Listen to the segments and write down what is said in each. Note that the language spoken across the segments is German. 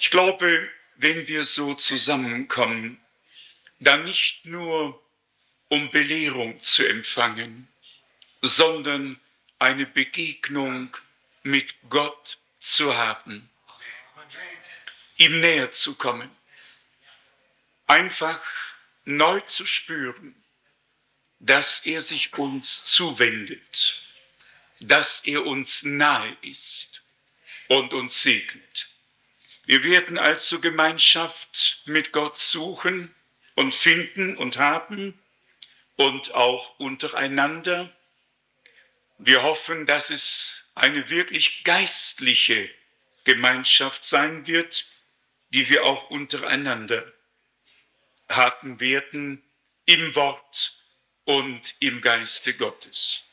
Ich glaube, wenn wir so zusammenkommen, dann nicht nur um Belehrung zu empfangen, sondern eine Begegnung mit Gott zu haben, ihm näher zu kommen, einfach neu zu spüren, dass er sich uns zuwendet, dass er uns nahe ist und uns segnet. Wir werden also Gemeinschaft mit Gott suchen und finden und haben und auch untereinander. Wir hoffen, dass es eine wirklich geistliche Gemeinschaft sein wird, die wir auch untereinander haben werden, im Wort und im Geiste Gottes.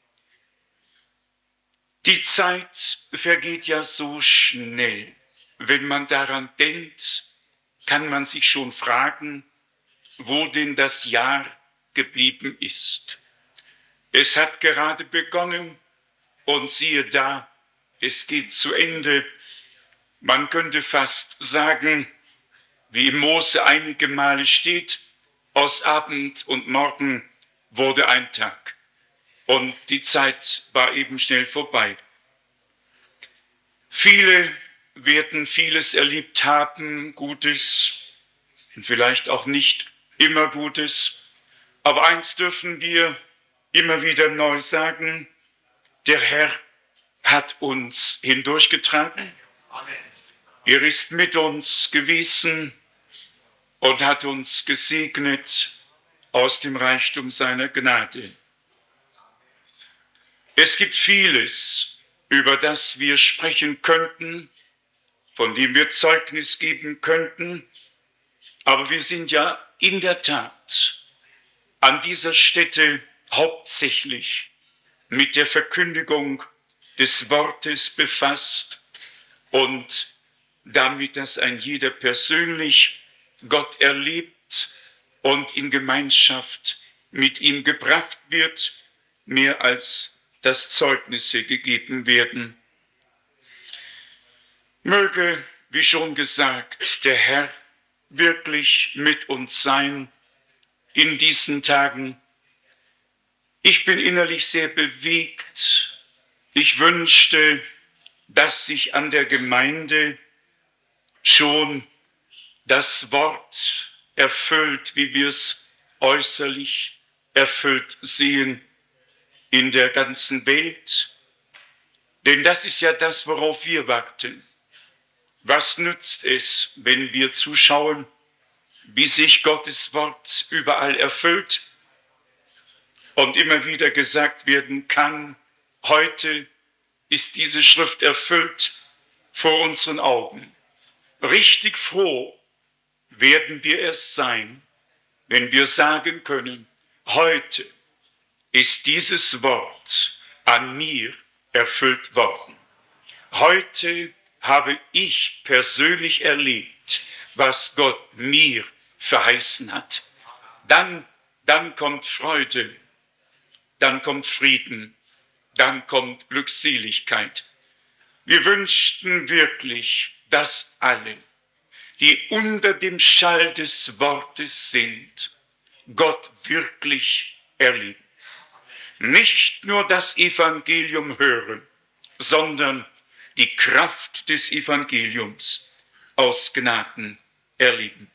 Die Zeit vergeht ja so schnell. Wenn man daran denkt, kann man sich schon fragen, wo denn das Jahr geblieben ist. Es hat gerade begonnen und siehe da, es geht zu Ende. Man könnte fast sagen, wie im Mose einige Male steht, aus Abend und Morgen wurde ein Tag und die Zeit war eben schnell vorbei. Viele werden vieles erlebt haben, Gutes und vielleicht auch nicht immer Gutes, aber eins dürfen wir immer wieder neu sagen: Der Herr hat uns hindurchgetragen. Amen. Er ist mit uns gewesen und hat uns gesegnet aus dem Reichtum seiner Gnade. Es gibt vieles, über das wir sprechen könnten, von dem wir Zeugnis geben könnten, aber wir sind ja in der Tat an dieser Stätte hauptsächlich mit der Verkündigung des Wortes befasst und damit, dass ein jeder persönlich Gott erlebt und in Gemeinschaft mit ihm gebracht wird, mehr als dass Zeugnisse gegeben werden. Möge, wie schon gesagt, der Herr wirklich mit uns sein in diesen Tagen. Ich bin innerlich sehr bewegt. Ich wünschte, dass sich an der Gemeinde schon das Wort erfüllt, wie wir es äußerlich erfüllt sehen in der ganzen Welt. Denn das ist ja das, worauf wir warten. Was nützt es, wenn wir zuschauen, wie sich Gottes Wort überall erfüllt und immer wieder gesagt werden kann: Heute ist diese Schrift erfüllt vor unseren Augen. Richtig froh werden wir erst sein, wenn wir sagen können: Heute ist dieses Wort an mir erfüllt worden. Heute habe ich persönlich erlebt, was Gott mir verheißen hat. Dann kommt Freude, dann kommt Frieden, dann kommt Glückseligkeit. Wir wünschten wirklich, dass alle, die unter dem Schall des Wortes sind, Gott wirklich erleben. Nicht nur das Evangelium hören, sondern die Kraft des Evangeliums aus Gnaden erleben.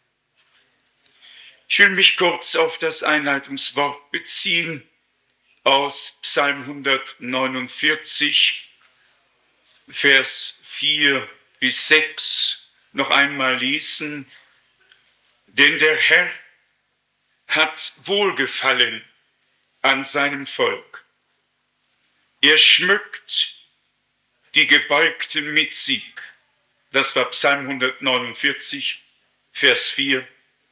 Ich will mich kurz auf das Einleitungswort beziehen aus Psalm 149, Vers 4 bis 6 noch einmal lesen. Denn der Herr hat Wohlgefallen an seinem Volk. Er schmückt die Gebeugten mit Sieg. Das war Psalm 149, Vers 4.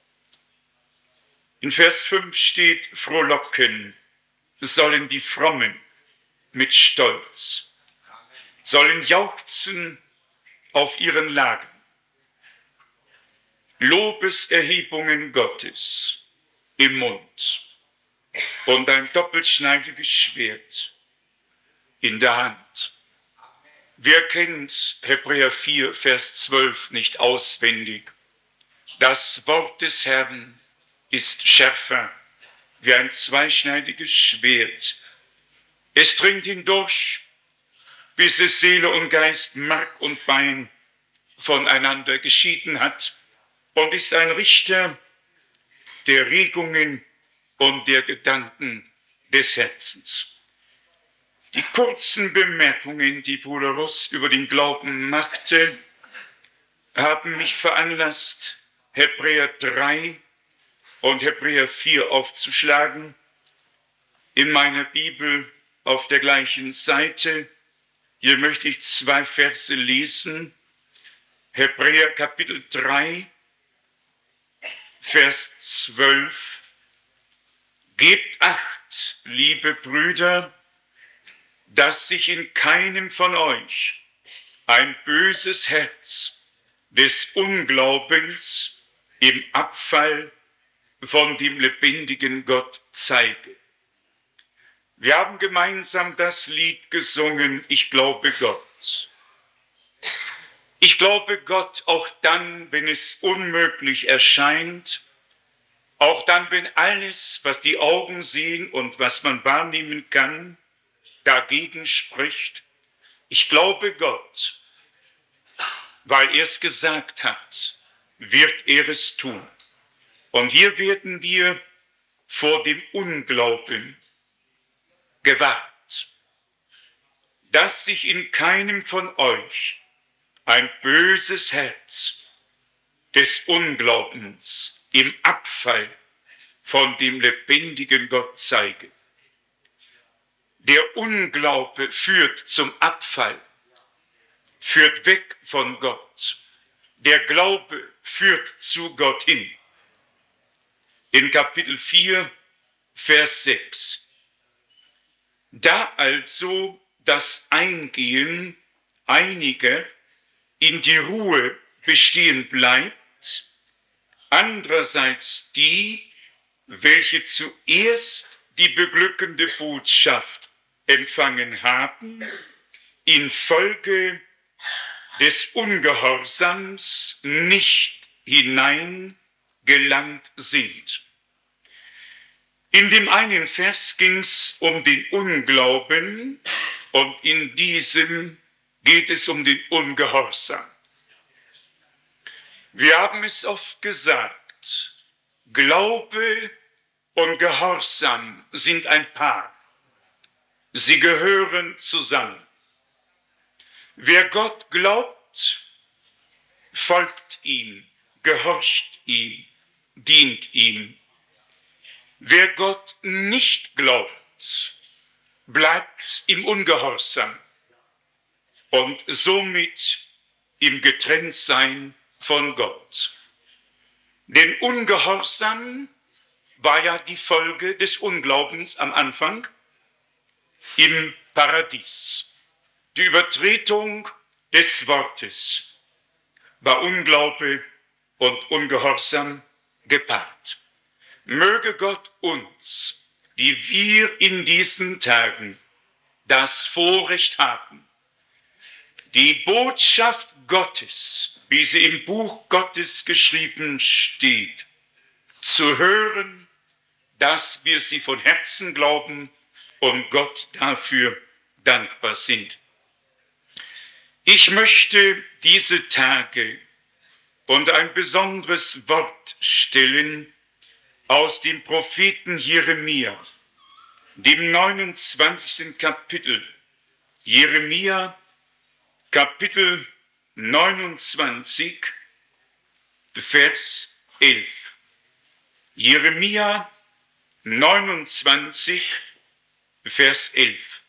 In Vers 5 steht: Frohlocken sollen die Frommen mit Stolz, sollen jauchzen auf ihren Lagern. Lobeserhebungen Gottes im Mund und ein doppelschneidiges Schwert in der Hand. Wer kennt Hebräer 4, Vers 12 nicht auswendig? Das Wort des Herrn ist schärfer wie ein zweischneidiges Schwert. Es dringt hindurch, bis es Seele und Geist, Mark und Bein voneinander geschieden hat und ist ein Richter der Regungen und der Gedanken des Herzens. Die kurzen Bemerkungen, die Bruder Ross über den Glauben machte, haben mich veranlasst, Hebräer 3 und Hebräer 4 aufzuschlagen. In meiner Bibel auf der gleichen Seite. Hier möchte ich 2 Verse lesen. Hebräer Kapitel 3, Vers 12. Gebt Acht, liebe Brüder, dass sich in keinem von euch ein böses Herz des Unglaubens im Abfall von dem lebendigen Gott zeige. Wir haben gemeinsam das Lied gesungen, ich glaube Gott. Ich glaube Gott auch dann, wenn es unmöglich erscheint, auch dann, wenn alles, was die Augen sehen und was man wahrnehmen kann, dagegen spricht. Ich glaube Gott, weil er es gesagt hat, wird er es tun. Und hier werden wir vor dem Unglauben gewahrt, dass sich in keinem von euch ein böses Herz des Unglaubens im Abfall von dem lebendigen Gott zeige. Der Unglaube führt zum Abfall, führt weg von Gott. Der Glaube führt zu Gott hin. In Kapitel 4, Vers 6. Da also das Eingehen einiger in die Ruhe bestehen bleibt, andererseits die, welche zuerst die beglückende Botschaft empfangen haben, infolge des Ungehorsams nicht hineingelangt sind. In dem einen Vers ging es um den Unglauben und in diesem geht es um den Ungehorsam. Wir haben es oft gesagt, Glaube und Gehorsam sind ein Paar. Sie gehören zusammen. Wer Gott glaubt, folgt ihm, gehorcht ihm, dient ihm. Wer Gott nicht glaubt, bleibt im Ungehorsam und somit im Getrenntsein von Gott. Denn Ungehorsam war ja die Folge des Unglaubens am Anfang im Paradies. Die Übertretung des Wortes war Unglaube und Ungehorsam gepaart. Möge Gott uns, die wir in diesen Tagen das Vorrecht haben, die Botschaft Gottes, wie sie im Buch Gottes geschrieben steht, zu hören, dass wir sie von Herzen glauben und Gott dafür dankbar sind. Ich möchte diese Tage unter ein besonderes Wort stellen aus dem Propheten Jeremia, dem 29. Kapitel. Jeremia, Kapitel 29, Vers 11. Jeremia 29, Vers 11.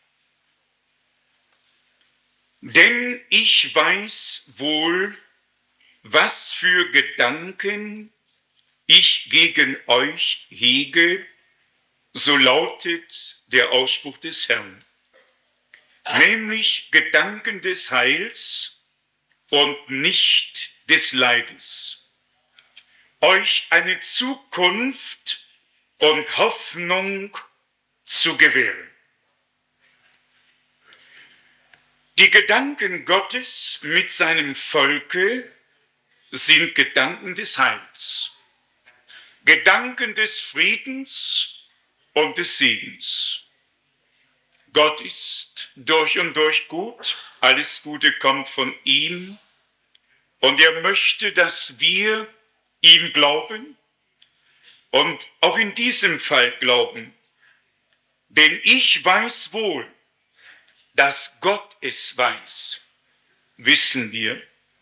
Denn ich weiß wohl, was für Gedanken ich gegen euch hege, so lautet der Ausspruch des Herrn, nämlich Gedanken des Heils und nicht des Leides, euch eine Zukunft und Hoffnung zu gewähren. Die Gedanken Gottes mit seinem Volke sind Gedanken des Heils, Gedanken des Friedens und des Segens. Gott ist durch und durch gut, alles Gute kommt von ihm und er möchte, dass wir ihm glauben und auch in diesem Fall glauben. Denn ich weiß wohl, dass Gott es weiß, wissen wir.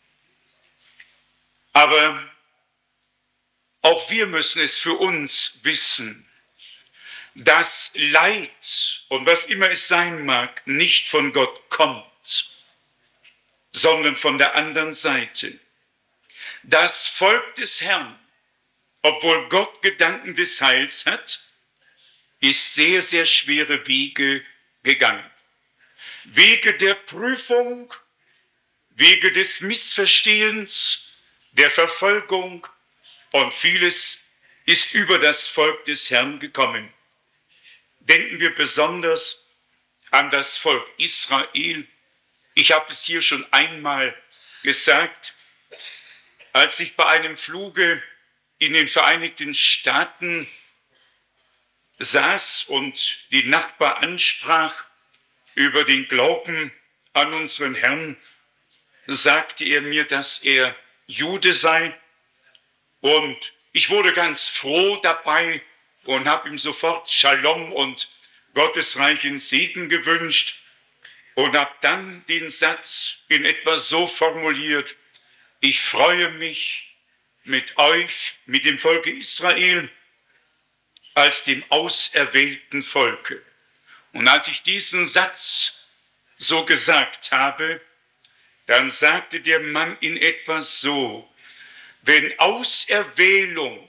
Aber auch wir müssen es für uns wissen, dass Leid und was immer es sein mag, nicht von Gott kommt, sondern von der anderen Seite. Das Volk des Herrn, obwohl Gott Gedanken des Heils hat, ist sehr, sehr schwere Wege gegangen. Wege der Prüfung, Wege des Missverstehens, der Verfolgung und vieles ist über das Volk des Herrn gekommen. Denken wir besonders an das Volk Israel. Ich habe es hier schon einmal gesagt, als ich bei einem Fluge in den Vereinigten Staaten saß und die Nachbar ansprach über den Glauben an unseren Herrn, sagte er mir, dass er Jude sei. Und ich wurde ganz froh dabei und habe ihm sofort Shalom und gottesreichen Segen gewünscht und habe dann den Satz in etwa so formuliert: Ich freue mich mit euch, mit dem Volke Israel, als dem auserwählten Volke. Und als ich diesen Satz so gesagt habe, dann sagte der Mann in etwa so: Wenn Auserwählung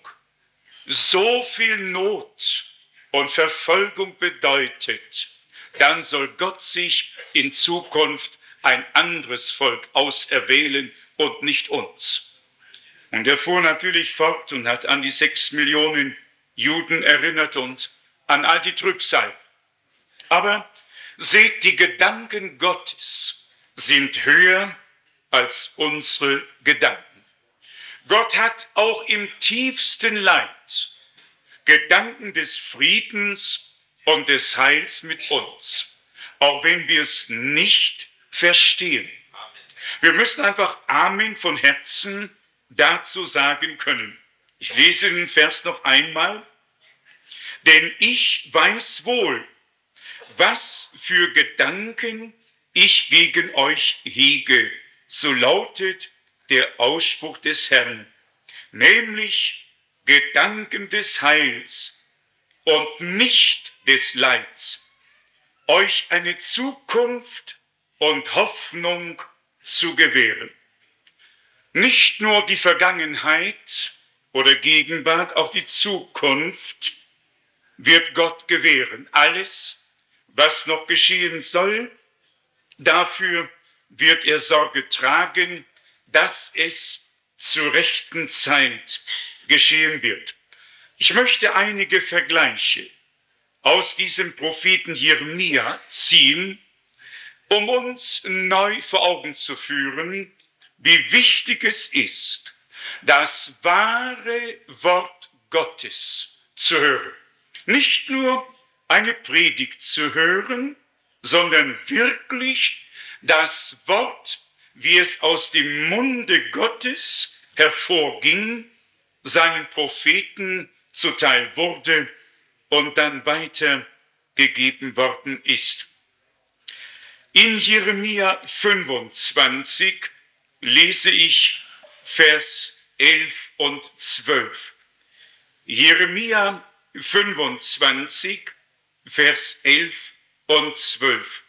so viel Not und Verfolgung bedeutet, dann soll Gott sich in Zukunft ein anderes Volk auserwählen und nicht uns. Und er fuhr natürlich fort und hat an die 6 Millionen Juden erinnert und an all die Trübsal. Aber seht, die Gedanken Gottes sind höher als unsere Gedanken. Gott hat auch im tiefsten Leid Gedanken des Friedens und des Heils mit uns, auch wenn wir es nicht verstehen. Wir müssen einfach Amen von Herzen dazu sagen können. Ich lese den Vers noch einmal. Denn ich weiß wohl, was für Gedanken ich gegen euch hege, so lautet der Ausspruch des Herrn, nämlich Gedanken des Heils und nicht des Leids, euch eine Zukunft und Hoffnung zu gewähren. Nicht nur die Vergangenheit oder Gegenwart, auch die Zukunft wird Gott gewähren. Alles, was noch geschehen soll, dafür wird er Sorge tragen, dass es zur rechten Zeit geschehen wird. Ich möchte einige Vergleiche aus diesem Propheten Jeremia ziehen, um uns neu vor Augen zu führen, wie wichtig es ist, das wahre Wort Gottes zu hören. Nicht nur eine Predigt zu hören, sondern wirklich das Wort, wie es aus dem Munde Gottes hervorging, seinen Propheten zuteil wurde und dann weitergegeben worden ist. In Jeremia 25 lese ich Vers 11 und 12. Jeremia 25, Vers 11 und 12.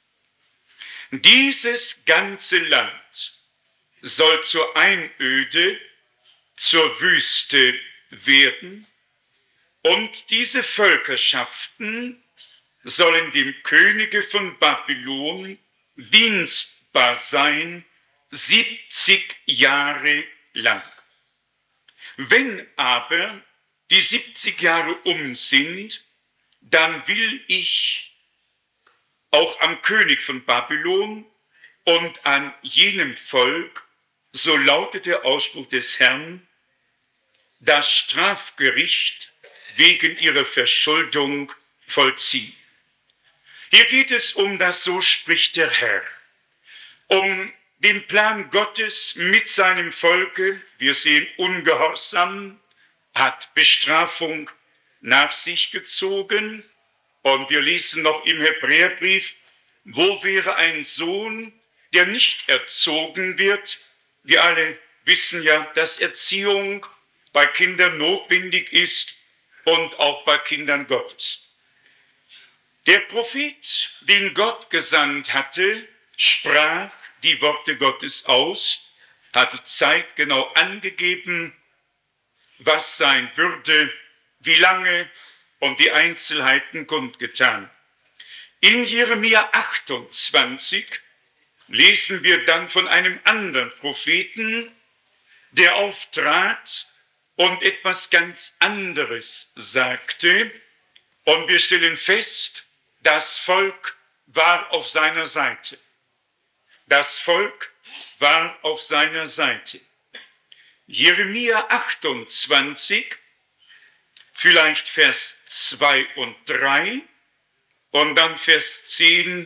Dieses ganze Land soll zur Einöde, zur Wüste werden, und diese Völkerschaften sollen dem Könige von Babylon dienstbar sein 70 Jahre lang. Wenn aber die 70 Jahre um sind, dann will ich auch am König von Babylon Und an jenem Volk, so lautet der Ausspruch des Herrn, das Strafgericht wegen ihrer Verschuldung vollziehen. Hier geht es um das So spricht der Herr, um den Plan Gottes mit seinem Volke. Wir sehen, Ungehorsam hat Bestrafung nach sich gezogen. Und wir lesen noch im Hebräerbrief, wo wäre ein Sohn, der nicht erzogen wird? Wir alle wissen ja, dass Erziehung bei Kindern notwendig ist und auch bei Kindern Gottes. Der Prophet, den Gott gesandt hatte, sprach die Worte Gottes aus, hatte zeitgenau angegeben, was sein würde, wie lange und die Einzelheiten kundgetan. In Jeremia 28 lesen wir dann von einem anderen Propheten, der auftrat und etwas ganz anderes sagte. Und wir stellen fest, das Volk war auf seiner Seite. Das Volk war auf seiner Seite. Jeremia 28, vielleicht Vers 2 und 3 und dann Vers 10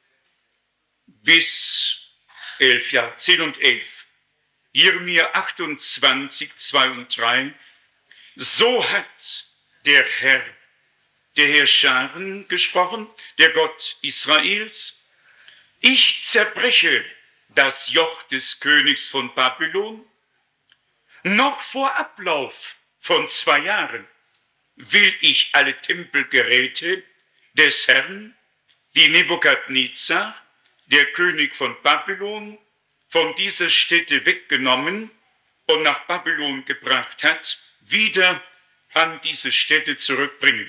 bis 11, 10 und 11. Jeremia 28, 2 und 3. So hat der Herr Scharen gesprochen, der Gott Israels. Ich zerbreche das Joch des Königs von Babylon. Noch vor Ablauf von 2 Jahren will ich alle Tempelgeräte des Herrn, die Nebukadnezar, der König von Babylon, von dieser Stätte weggenommen und nach Babylon gebracht hat, wieder an diese Stätte zurückbringen.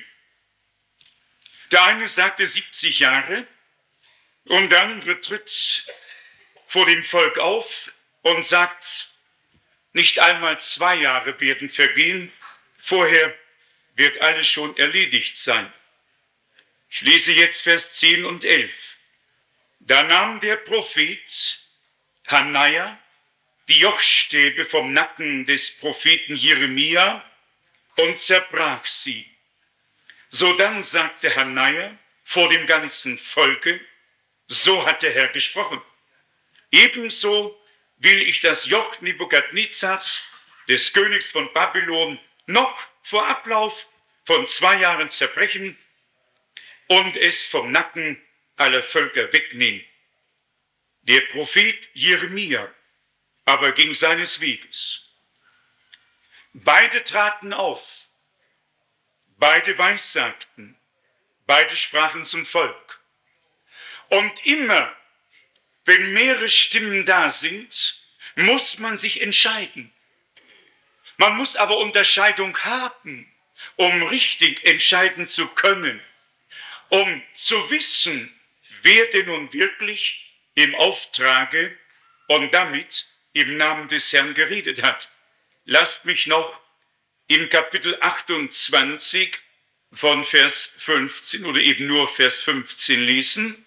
Der eine sagte 70 Jahre und der andere tritt vor dem Volk auf und sagt, nicht einmal 2 Jahre werden vergehen, vorher wird alles schon erledigt sein. Ich lese jetzt Vers 10 und 11. Da nahm der Prophet Hanaja die Jochstäbe vom Nacken des Propheten Jeremia und zerbrach sie. Sodann sagte Hanaja vor dem ganzen Volke, so hat der Herr gesprochen. Ebenso will ich das Joch Nebukadnezars, des Königs von Babylon, noch vor Ablauf von 2 Jahren zerbrechen und es vom Nacken aller Völker wegnehmen. Der Prophet Jeremia aber ging seines Weges. Beide traten auf, beide weissagten, beide sprachen zum Volk. Und immer, wenn mehrere Stimmen da sind, muss man sich entscheiden. Man muss aber Unterscheidung haben, um richtig entscheiden zu können, um zu wissen, wer denn nun wirklich im Auftrage und damit im Namen des Herrn geredet hat. Lasst mich noch im Kapitel 28 von Vers 15 oder eben nur Vers 15 lesen.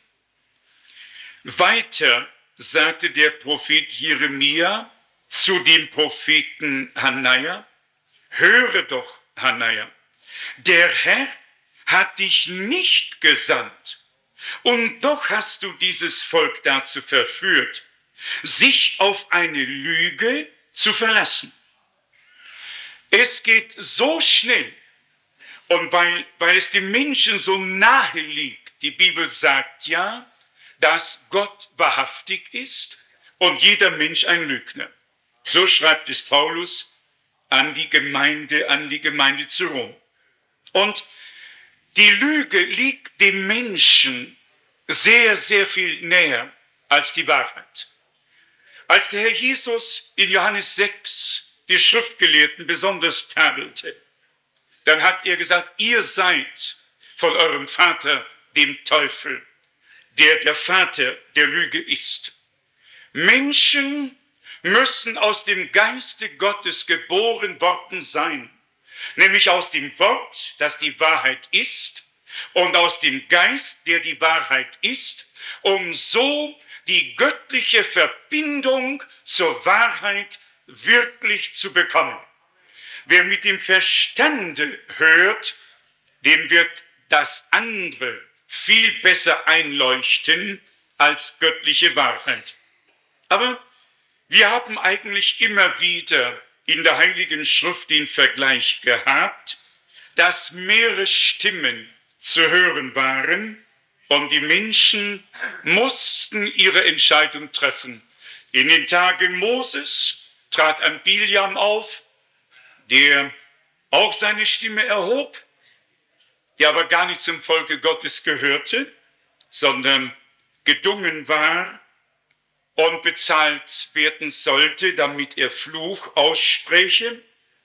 Weiter sagte der Prophet Jeremia zu dem Propheten Hanaja, höre doch, Hanaja, der Herr hat dich nicht gesandt, und doch hast du dieses Volk dazu verführt, sich auf eine Lüge zu verlassen. Es geht so schnell, und weil es dem Menschen so nahe liegt, die Bibel sagt ja, dass Gott wahrhaftig ist und jeder Mensch ein Lügner. So schreibt es Paulus an die Gemeinde zu Rom. Und die Lüge liegt dem Menschen sehr, sehr viel näher als die Wahrheit. Als der Herr Jesus in Johannes 6 die Schriftgelehrten besonders tadelte, dann hat er gesagt, ihr seid von eurem Vater, dem Teufel, der Vater der Lüge ist. Menschen müssen aus dem Geiste Gottes geboren worden sein, nämlich aus dem Wort, das die Wahrheit ist, und aus dem Geist, der die Wahrheit ist, um so die göttliche Verbindung zur Wahrheit wirklich zu bekommen. Wer mit dem Verstande hört, dem wird das andere viel besser einleuchten als göttliche Wahrheit. Aber wir haben eigentlich immer wieder in der Heiligen Schrift den Vergleich gehabt, dass mehrere Stimmen zu hören waren und die Menschen mussten ihre Entscheidung treffen. In den Tagen Moses trat ein Biljam auf, der auch seine Stimme erhob, der aber gar nicht zum Volke Gottes gehörte, sondern gedungen war und bezahlt werden sollte, damit er Fluch ausspräche.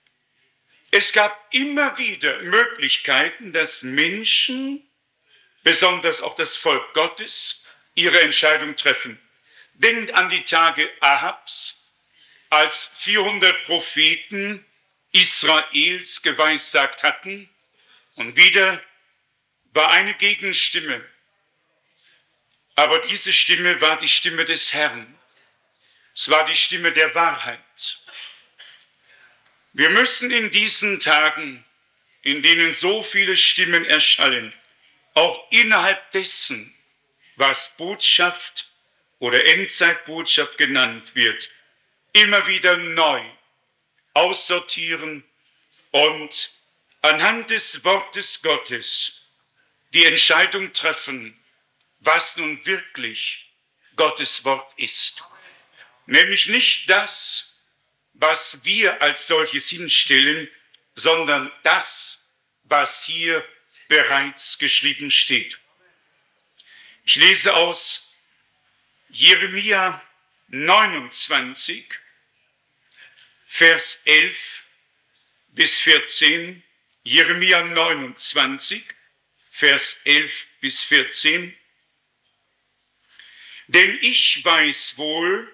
Es gab immer wieder Möglichkeiten, dass Menschen, besonders auch das Volk Gottes, ihre Entscheidung treffen. Denkt an die Tage Ahabs, als 400 Propheten Israels geweissagt hatten, und wieder war eine Gegenstimme. Aber diese Stimme war die Stimme des Herrn. Es war die Stimme der Wahrheit. Wir müssen in diesen Tagen, in denen so viele Stimmen erschallen, auch innerhalb dessen, was Botschaft oder Endzeitbotschaft genannt wird, immer wieder neu aussortieren und anhand des Wortes Gottes die Entscheidung treffen, was nun wirklich Gottes Wort ist. Nämlich nicht das, was wir als solches hinstellen, sondern das, was hier bereits geschrieben steht. Ich lese aus Jeremia 29, Vers 11 bis 14, Jeremia 29, Vers 11 bis 14. Denn ich weiß wohl,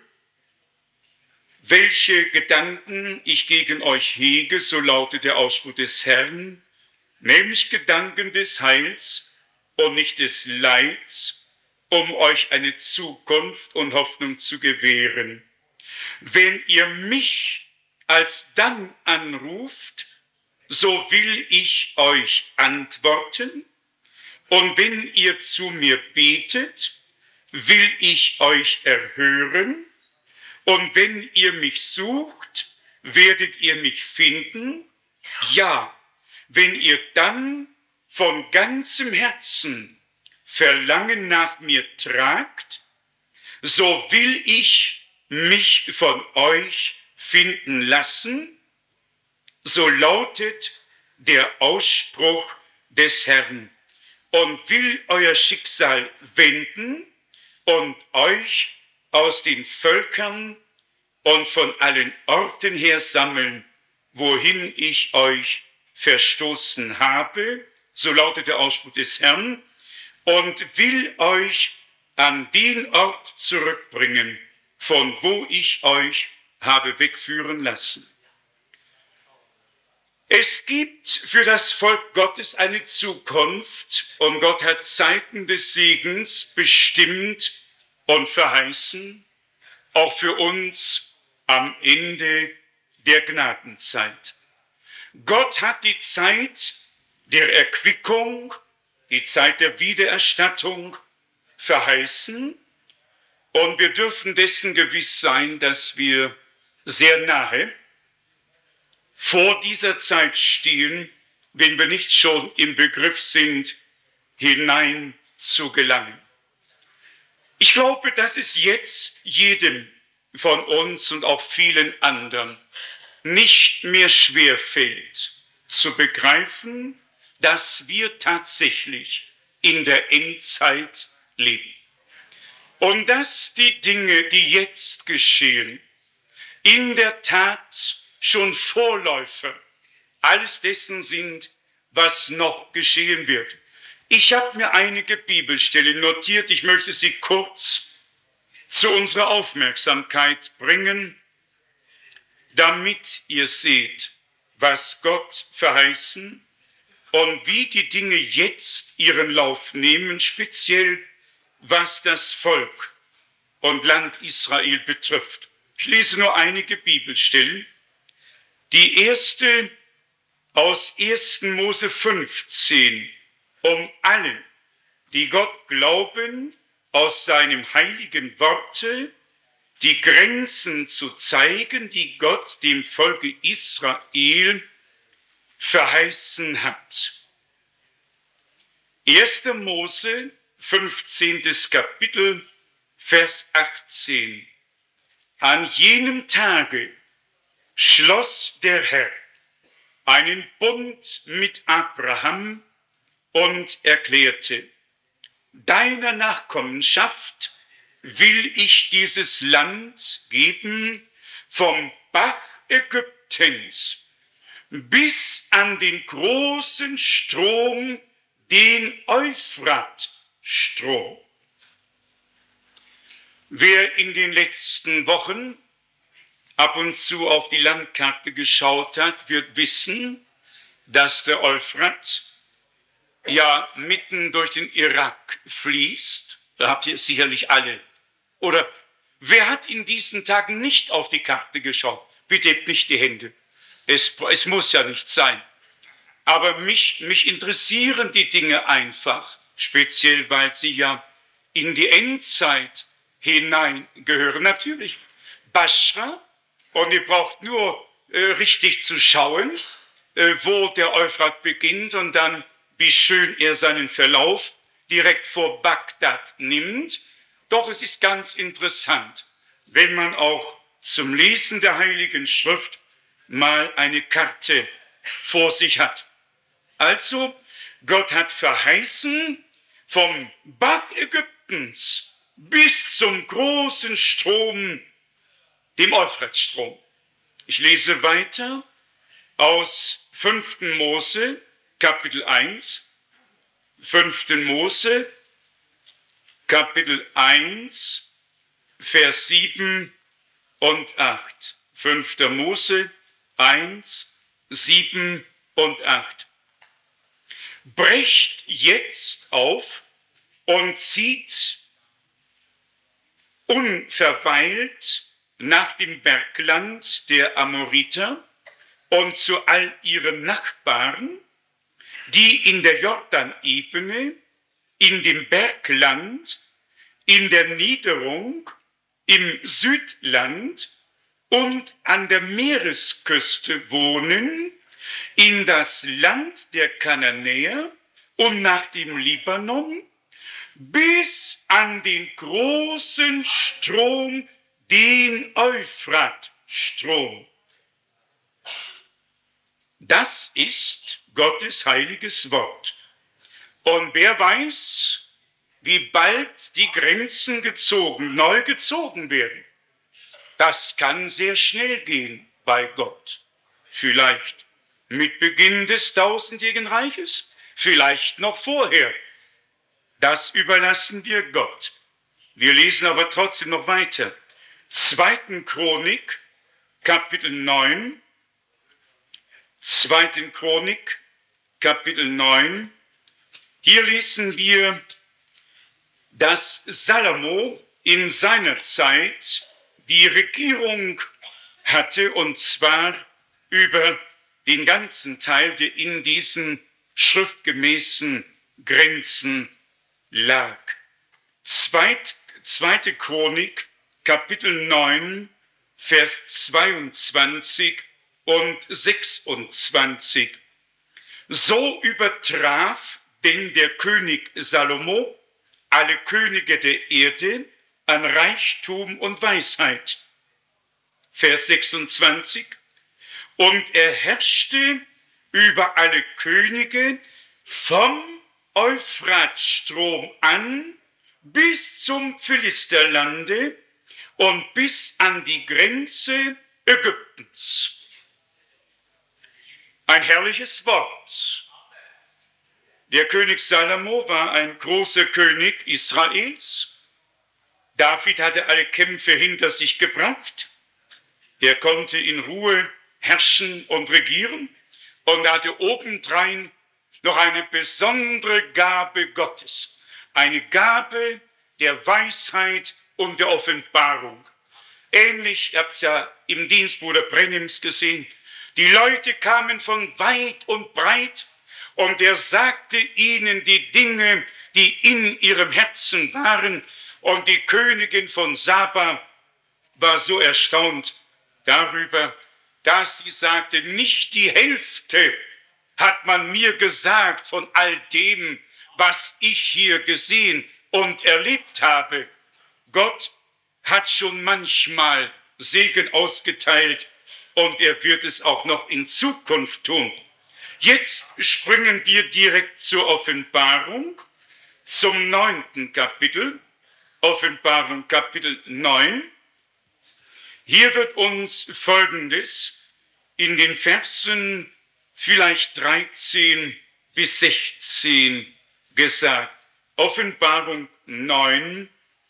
welche Gedanken ich gegen euch hege, so lautet der Ausspruch des Herrn, nämlich Gedanken des Heils und nicht des Leids, um euch eine Zukunft und Hoffnung zu gewähren. Wenn ihr mich alsdann anruft, so will ich euch antworten, und wenn ihr zu mir betet, will ich euch erhören, und wenn ihr mich sucht, werdet ihr mich finden. Ja, wenn ihr dann von ganzem Herzen Verlangen nach mir tragt, so will ich mich von euch finden lassen. So lautet der Ausspruch des Herrn, und will euer Schicksal wenden und euch aus den Völkern und von allen Orten her sammeln, wohin ich euch verstoßen habe, so lautet der Ausspruch des Herrn, und will euch an den Ort zurückbringen, von wo ich euch habe wegführen lassen. Es gibt für das Volk Gottes eine Zukunft, und Gott hat Zeiten des Segens bestimmt und verheißen, auch für uns am Ende der Gnadenzeit. Gott hat die Zeit der Erquickung, die Zeit der Wiedererstattung verheißen, und wir dürfen dessen gewiss sein, dass wir sehr nahe vor dieser Zeit stehen, wenn wir nicht schon im Begriff sind, hinein zu gelangen. Ich glaube, dass es jetzt jedem von uns und auch vielen anderen nicht mehr schwer fällt, zu begreifen, dass wir tatsächlich in der Endzeit leben. Und dass die Dinge, die jetzt geschehen, in der Tat schon Vorläufer alles dessen sind, was noch geschehen wird. Ich habe mir einige Bibelstellen notiert, ich möchte sie kurz zu unserer Aufmerksamkeit bringen, damit ihr seht, was Gott verheißen und wie die Dinge jetzt ihren Lauf nehmen, speziell was das Volk und Land Israel betrifft. Ich lese nur einige Bibelstellen. Die erste aus 1. Mose 15, um allen, die Gott glauben, aus seinem heiligen Worte die Grenzen zu zeigen, die Gott dem Volke Israel verheißen hat. 1. Mose, 15. Kapitel, Vers 18. An jenem Tage schloss der Herr einen Bund mit Abraham und erklärte: Deiner Nachkommenschaft will ich dieses Land geben, vom Bach Ägyptens bis an den großen Strom, den Euphratstrom. Wer in den letzten Wochen ab und zu auf die Landkarte geschaut hat, wird wissen, dass der Euphrat ja mitten durch den Irak fließt. Da habt ihr es sicherlich alle. Oder wer hat in diesen Tagen nicht auf die Karte geschaut? Bitte hebt nicht die Hände. Es muss ja nicht sein. Aber mich interessieren die Dinge einfach, speziell weil sie ja in die Endzeit hineingehören. Natürlich Baschra, und ihr braucht nur richtig zu schauen, wo der Euphrat beginnt und dann, wie schön er seinen Verlauf direkt vor Bagdad nimmt. Doch es ist ganz interessant, wenn man auch zum Lesen der Heiligen Schrift mal eine Karte vor sich hat. Also, Gott hat verheißen, vom Bach Ägyptens bis zum großen Strom, dem Euphratstrom. Ich lese weiter aus 5. Mose, Kapitel 1. 5. Mose, Kapitel 1, Vers 7 und 8. 5. Mose 1, 7 und 8. Brecht jetzt auf und zieht unverweilt nach dem Bergland der Amoriter und zu all ihren Nachbarn, die in der Jordanebene, in dem Bergland, in der Niederung, im Südland und an der Meeresküste wohnen, in das Land der Kananäer und nach dem Libanon, bis an den großen Strom, den Euphratstrom. Das ist Gottes heiliges Wort. Und wer weiß, wie bald die Grenzen neu gezogen werden. Das kann sehr schnell gehen bei Gott. Vielleicht mit Beginn des tausendjährigen Reiches, vielleicht noch vorher. Das überlassen wir Gott. Wir lesen aber trotzdem noch weiter. 2. Chronik, Kapitel 9. 2. Chronik, Kapitel 9. Hier lesen wir, dass Salomo in seiner Zeit die Regierung hatte, und zwar über den ganzen Teil, der in diesen schriftgemäßen Grenzen lag. 2. Chronik, Kapitel 9, Vers 22 und 26. So übertraf denn der König Salomo alle Könige der Erde an Reichtum und Weisheit. Vers 26. Und er herrschte über alle Könige vom Euphratstrom an bis zum Philisterlande und bis an die Grenze Ägyptens. Ein herrliches Wort. Der König Salomo war ein großer König Israels. David hatte alle Kämpfe hinter sich gebracht. Er konnte in Ruhe herrschen und regieren und hatte obendrein noch eine besondere Gabe Gottes. Eine Gabe der Weisheit und der Offenbarung. Ähnlich, ihr habt es ja im Dienst Bruder Brennims gesehen, die Leute kamen von weit und breit und er sagte ihnen die Dinge, die in ihrem Herzen waren. Und die Königin von Saba war so erstaunt darüber, dass sie sagte, nicht die Hälfte hat man mir gesagt von all dem, was ich hier gesehen und erlebt habe. Gott hat schon manchmal Segen ausgeteilt und er wird es auch noch in Zukunft tun. Jetzt springen wir direkt zur Offenbarung, zum 9. Kapitel, Offenbarung Kapitel 9. Hier wird uns Folgendes in den Versen vielleicht 13 bis 16 gesagt. Offenbarung 9,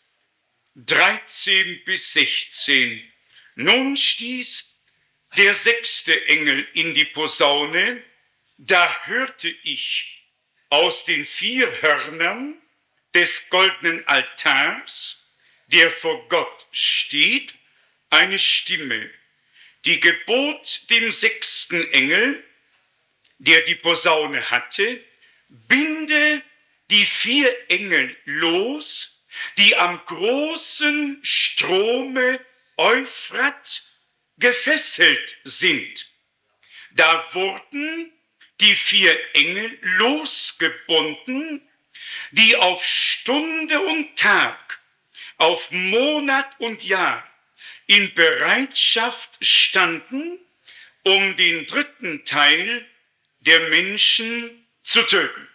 13 bis 16. Nun stieß der 6. Engel in die Posaune, da hörte ich aus den 4 Hörnern des goldenen Altars, der vor Gott steht, eine Stimme, die gebot dem 6. Engel, der die Posaune hatte, binde die 4 Engel los, die am großen Strome Euphrat gefesselt sind. Da wurden die 4 Engel losgebunden, die auf Stunde und Tag, auf Monat und Jahr in Bereitschaft standen, um den 3. Teil der Menschen zu töten.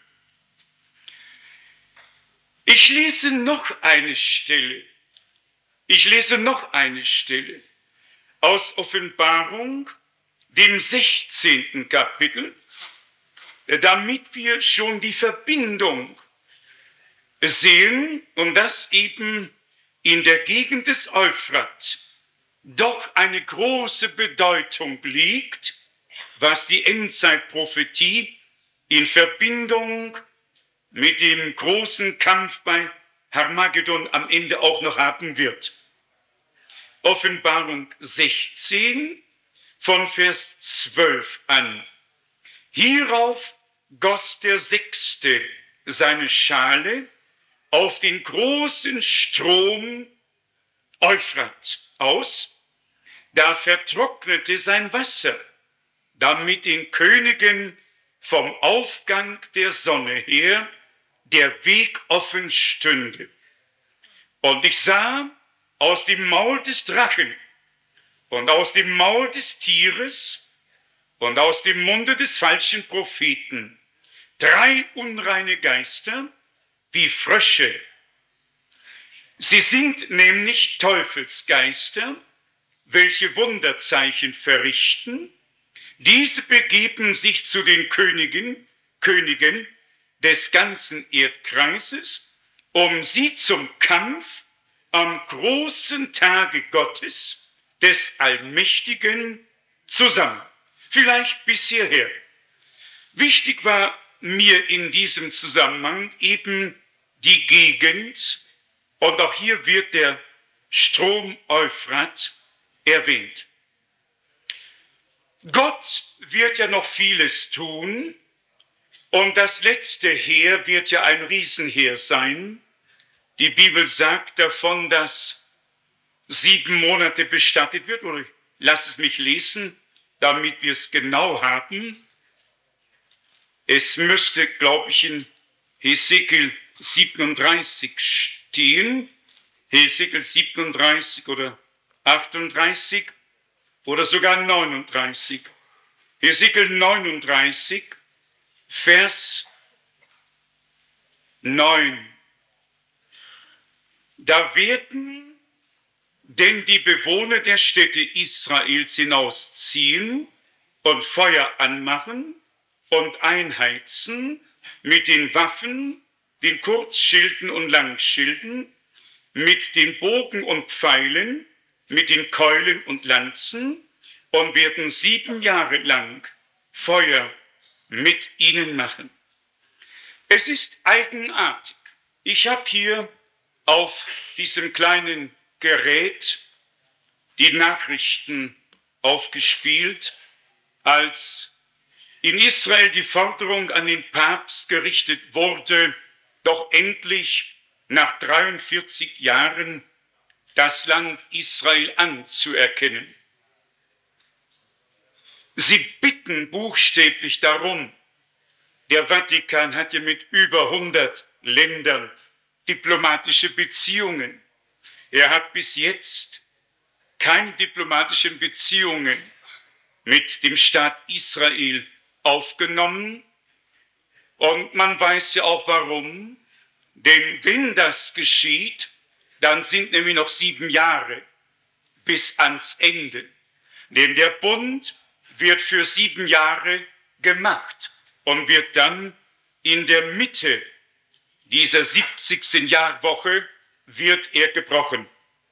Ich lese noch eine Stelle. Aus Offenbarung, dem 16. Kapitel, damit wir schon die Verbindung sehen und dass eben in der Gegend des Euphrat doch eine große Bedeutung liegt, was die Endzeitprophetie in Verbindung mit dem großen Kampf bei Harmagedon am Ende auch noch haben wird. Offenbarung 16 von Vers 12 an. Hierauf goss der 6. seine Schale auf den großen Strom Euphrat aus, da vertrocknete sein Wasser, damit den Königen vom Aufgang der Sonne her der Weg offen stünde. Und ich sah aus dem Maul des Drachen und aus dem Maul des Tieres und aus dem Munde des falschen Propheten 3 unreine Geister wie Frösche. Sie sind nämlich Teufelsgeister, welche Wunderzeichen verrichten. Diese begeben sich zu den Königen des ganzen Erdkreises, um sie zum Kampf am großen Tage Gottes, des Allmächtigen, zu sammeln. Vielleicht bis hierher. Wichtig war mir in diesem Zusammenhang eben die Gegend, und auch hier wird der Strom Euphrat erwähnt. Gott wird ja noch vieles tun, und das letzte Heer wird ja ein Riesenheer sein. Die Bibel sagt davon, dass 7 Monate bestattet wird, oder lass es mich lesen, damit wir es genau haben. Es müsste, glaube ich, in Hesekiel 37 stehen, Hesekiel 37 oder 38 oder sogar 39. Hesekiel 39, Vers 9. Da werden denn die Bewohner der Städte Israels hinausziehen und Feuer anmachen und einheizen mit den Waffen, den Kurzschilden und Langschilden, mit den Bogen und Pfeilen, mit den Keulen und Lanzen und werden 7 Jahre lang Feuer mit ihnen machen. Es ist eigenartig. Ich habe hier auf diesem kleinen Gerät die Nachrichten aufgespielt, als in Israel die Forderung an den Papst gerichtet wurde, doch endlich nach 43 Jahren das Land Israel anzuerkennen. Sie bitten buchstäblich darum. Der Vatikan hat ja mit über 100 Ländern diplomatische Beziehungen. Er hat bis jetzt keine diplomatischen Beziehungen mit dem Staat Israel aufgenommen. Und man weiß ja auch warum. Denn wenn das geschieht, dann sind nämlich noch 7 Jahre bis ans Ende. Denn der Bund wird für 7 Jahre gemacht und wird dann in der Mitte dieser 70. Jahrwoche wird er gebrochen.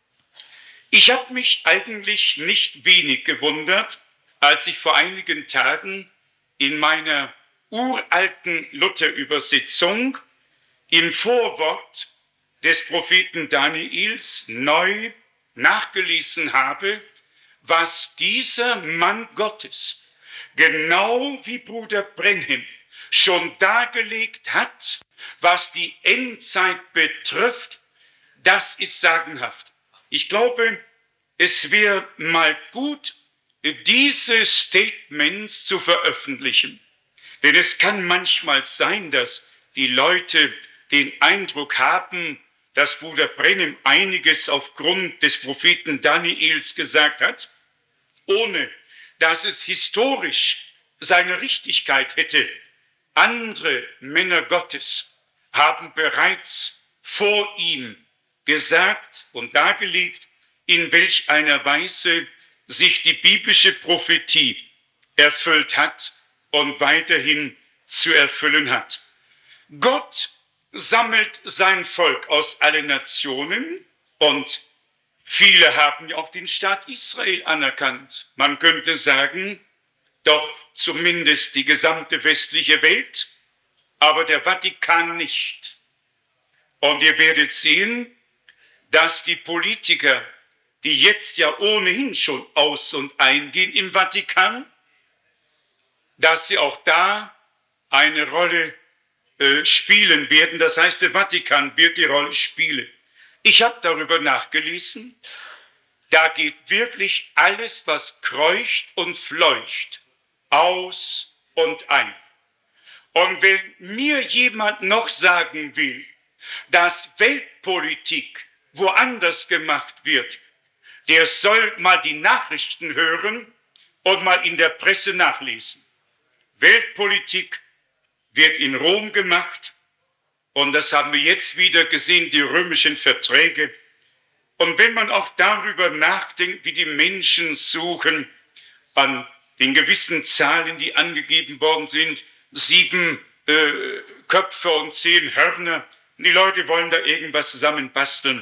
Ich habe mich eigentlich nicht wenig gewundert, als ich vor einigen Tagen in meiner uralten Luther-Übersetzung im Vorwort des Propheten Daniels neu nachgelesen habe, was dieser Mann Gottes, genau wie Bruder Brenhem, schon dargelegt hat, was die Endzeit betrifft. Das ist sagenhaft. Ich glaube, es wäre mal gut, diese Statements zu veröffentlichen. Denn es kann manchmal sein, dass die Leute den Eindruck haben, dass Bruder Brenhem einiges aufgrund des Propheten Daniels gesagt hat, ohne dass es historisch seine Richtigkeit hätte. Andere Männer Gottes haben bereits vor ihm gesagt und dargelegt, in welch einer Weise sich die biblische Prophetie erfüllt hat und weiterhin zu erfüllen hat. Gott sammelt sein Volk aus allen Nationen und viele haben ja auch den Staat Israel anerkannt. Man könnte sagen, doch zumindest die gesamte westliche Welt, aber der Vatikan nicht. Und ihr werdet sehen, dass die Politiker, die jetzt ja ohnehin schon aus- und eingehen im Vatikan, dass sie auch da eine Rolle spielen werden. Das heißt, der Vatikan wird die Rolle spielen. Ich habe darüber nachgelesen. Da geht wirklich alles, was kreucht und fleucht, aus und ein. Und wenn mir jemand noch sagen will, dass Weltpolitik woanders gemacht wird, der soll mal die Nachrichten hören und mal in der Presse nachlesen. Weltpolitik wird in Rom gemacht und das haben wir jetzt wieder gesehen, die römischen Verträge. Und wenn man auch darüber nachdenkt, wie die Menschen suchen an den gewissen Zahlen, die angegeben worden sind, 7 Köpfe und 10 Hörner, und die Leute wollen da irgendwas zusammenbasteln,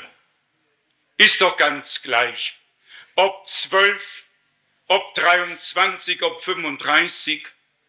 ist doch ganz gleich. Ob 12, ob 23, ob 35,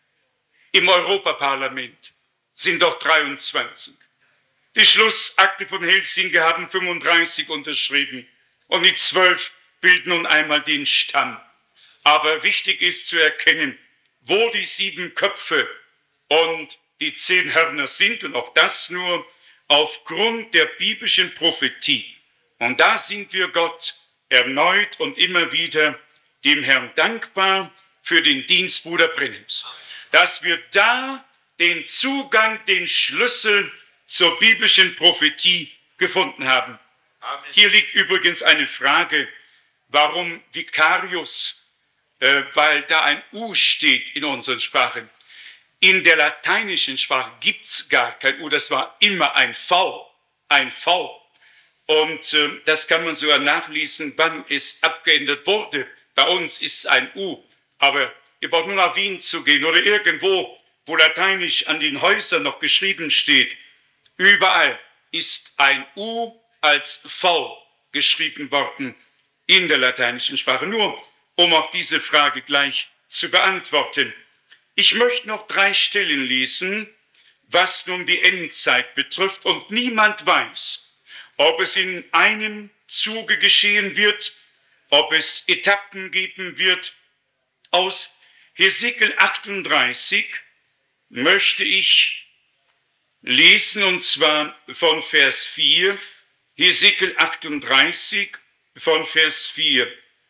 im Europaparlament sind doch 23. Die Schlussakte von Helsinki haben 35 unterschrieben und die 12 bilden nun einmal den Stamm. Aber wichtig ist zu erkennen, wo die 7 Köpfe und die 10 Hörner sind und auch das nur aufgrund der biblischen Prophetie. Und da sind wir Gott erneut und immer wieder dem Herrn dankbar für den Dienst Bruder Brenhems, dass wir da den Zugang, den Schlüssel zur biblischen Prophetie gefunden haben. Amen. Hier liegt übrigens eine Frage, warum Vicarius, weil da ein U steht in unseren Sprachen. In der lateinischen Sprache gibt es gar kein U, das war immer ein V, ein V. Und das kann man sogar nachlesen, wann es abgeändert wurde. Bei uns ist es ein U, aber ihr braucht nur nach Wien zu gehen oder irgendwo, wo lateinisch an den Häusern noch geschrieben steht. Überall ist ein U als V geschrieben worden in der lateinischen Sprache. Nur um auch diese Frage gleich zu beantworten. Ich möchte noch 3 Stellen lesen, was nun die Endzeit betrifft. Und niemand weiß, ob es in einem Zuge geschehen wird, ob es Etappen geben wird. Aus Hesekiel 38 möchte ich lesen, und zwar von Vers 4, Hesekiel 38 von Vers 4.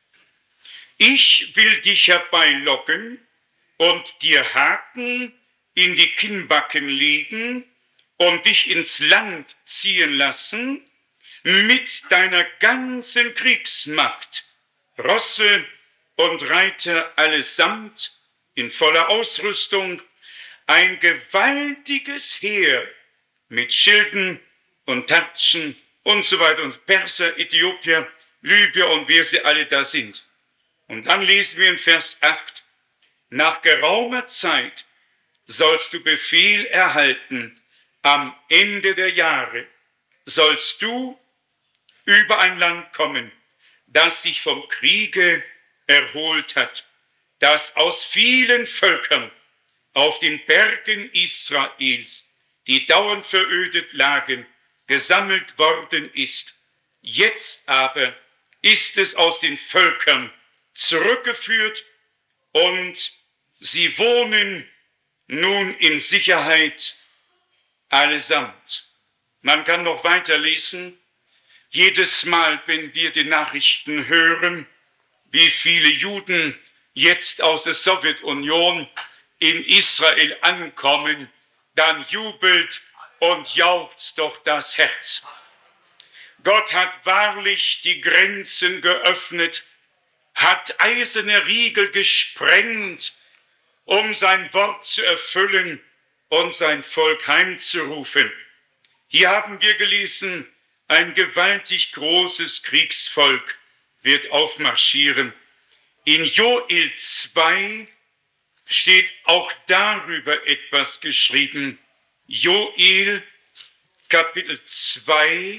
Ich will dich herbeilocken und dir Haken in die Kinnbacken legen und dich ins Land ziehen lassen mit deiner ganzen Kriegsmacht, Rosse und Reiter allesamt in voller Ausrüstung, ein gewaltiges Heer mit Schilden und Tartschen und so weiter und Perser, Äthiopier, Libyer und wer sie alle da sind. Und dann lesen wir in Vers 8, nach geraumer Zeit sollst du Befehl erhalten, am Ende der Jahre sollst du über ein Land kommen, das sich vom Kriege erholt hat, das aus vielen Völkern auf den Bergen Israels, die dauernd verödet lagen, gesammelt worden ist. Jetzt aber ist es aus den Völkern zurückgeführt und sie wohnen nun in Sicherheit allesamt. Man kann noch weiterlesen. Jedes Mal, wenn wir die Nachrichten hören, wie viele Juden jetzt aus der Sowjetunion in Israel ankommen, dann jubelt und jauchzt doch das Herz. Gott hat wahrlich die Grenzen geöffnet, hat eiserne Riegel gesprengt, um sein Wort zu erfüllen und sein Volk heimzurufen. Hier haben wir gelesen, ein gewaltig großes Kriegsvolk wird aufmarschieren. In Joel 2 steht auch darüber etwas geschrieben. Joel Kapitel 2,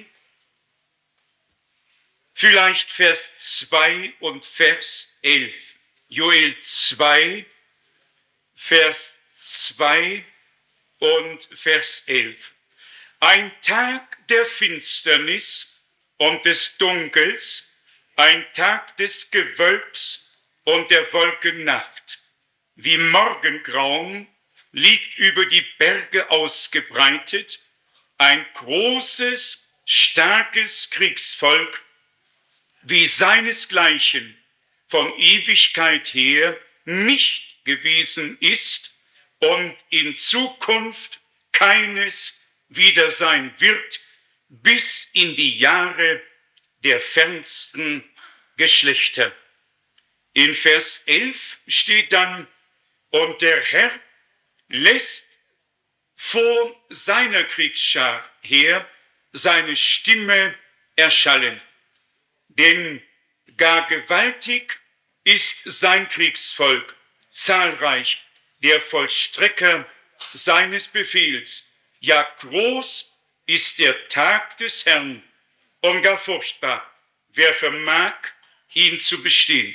vielleicht Vers 2 und Vers 11. Joel 2, Vers 2 und Vers 11. Ein Tag der Finsternis und des Dunkels, ein Tag des Gewölks und der Wolkennacht. Wie Morgengrauen liegt über die Berge ausgebreitet ein großes, starkes Kriegsvolk, wie seinesgleichen von Ewigkeit her nicht gewesen ist und in Zukunft keines wieder sein wird, bis in die Jahre der fernsten Geschlechter. In Vers 11 steht dann, und der Herr lässt vor seiner Kriegsschar her seine Stimme erschallen. Denn gar gewaltig ist sein Kriegsvolk, zahlreich der Vollstrecker seines Befehls. Ja, groß ist der Tag des Herrn und gar furchtbar, wer vermag, ihn zu bestehen.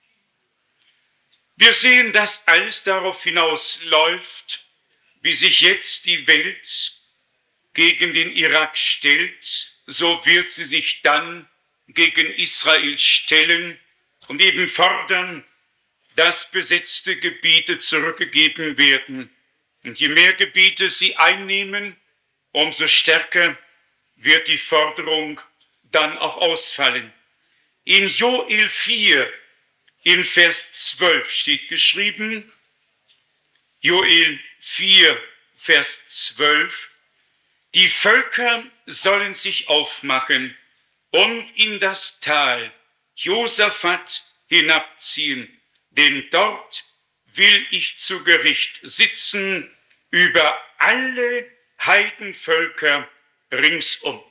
Wir sehen, dass alles darauf hinausläuft, wie sich jetzt die Welt gegen den Irak stellt, so wird sie sich dann gegen Israel stellen und eben fordern, dass besetzte Gebiete zurückgegeben werden. Und je mehr Gebiete sie einnehmen, umso stärker wird die Forderung dann auch ausfallen. In Joel 4, in Vers 12 steht geschrieben, Joel 4, Vers 12, die Völker sollen sich aufmachen und in das Tal Josaphat hinabziehen, denn dort will ich zu Gericht sitzen über alle Heidenvölker ringsum.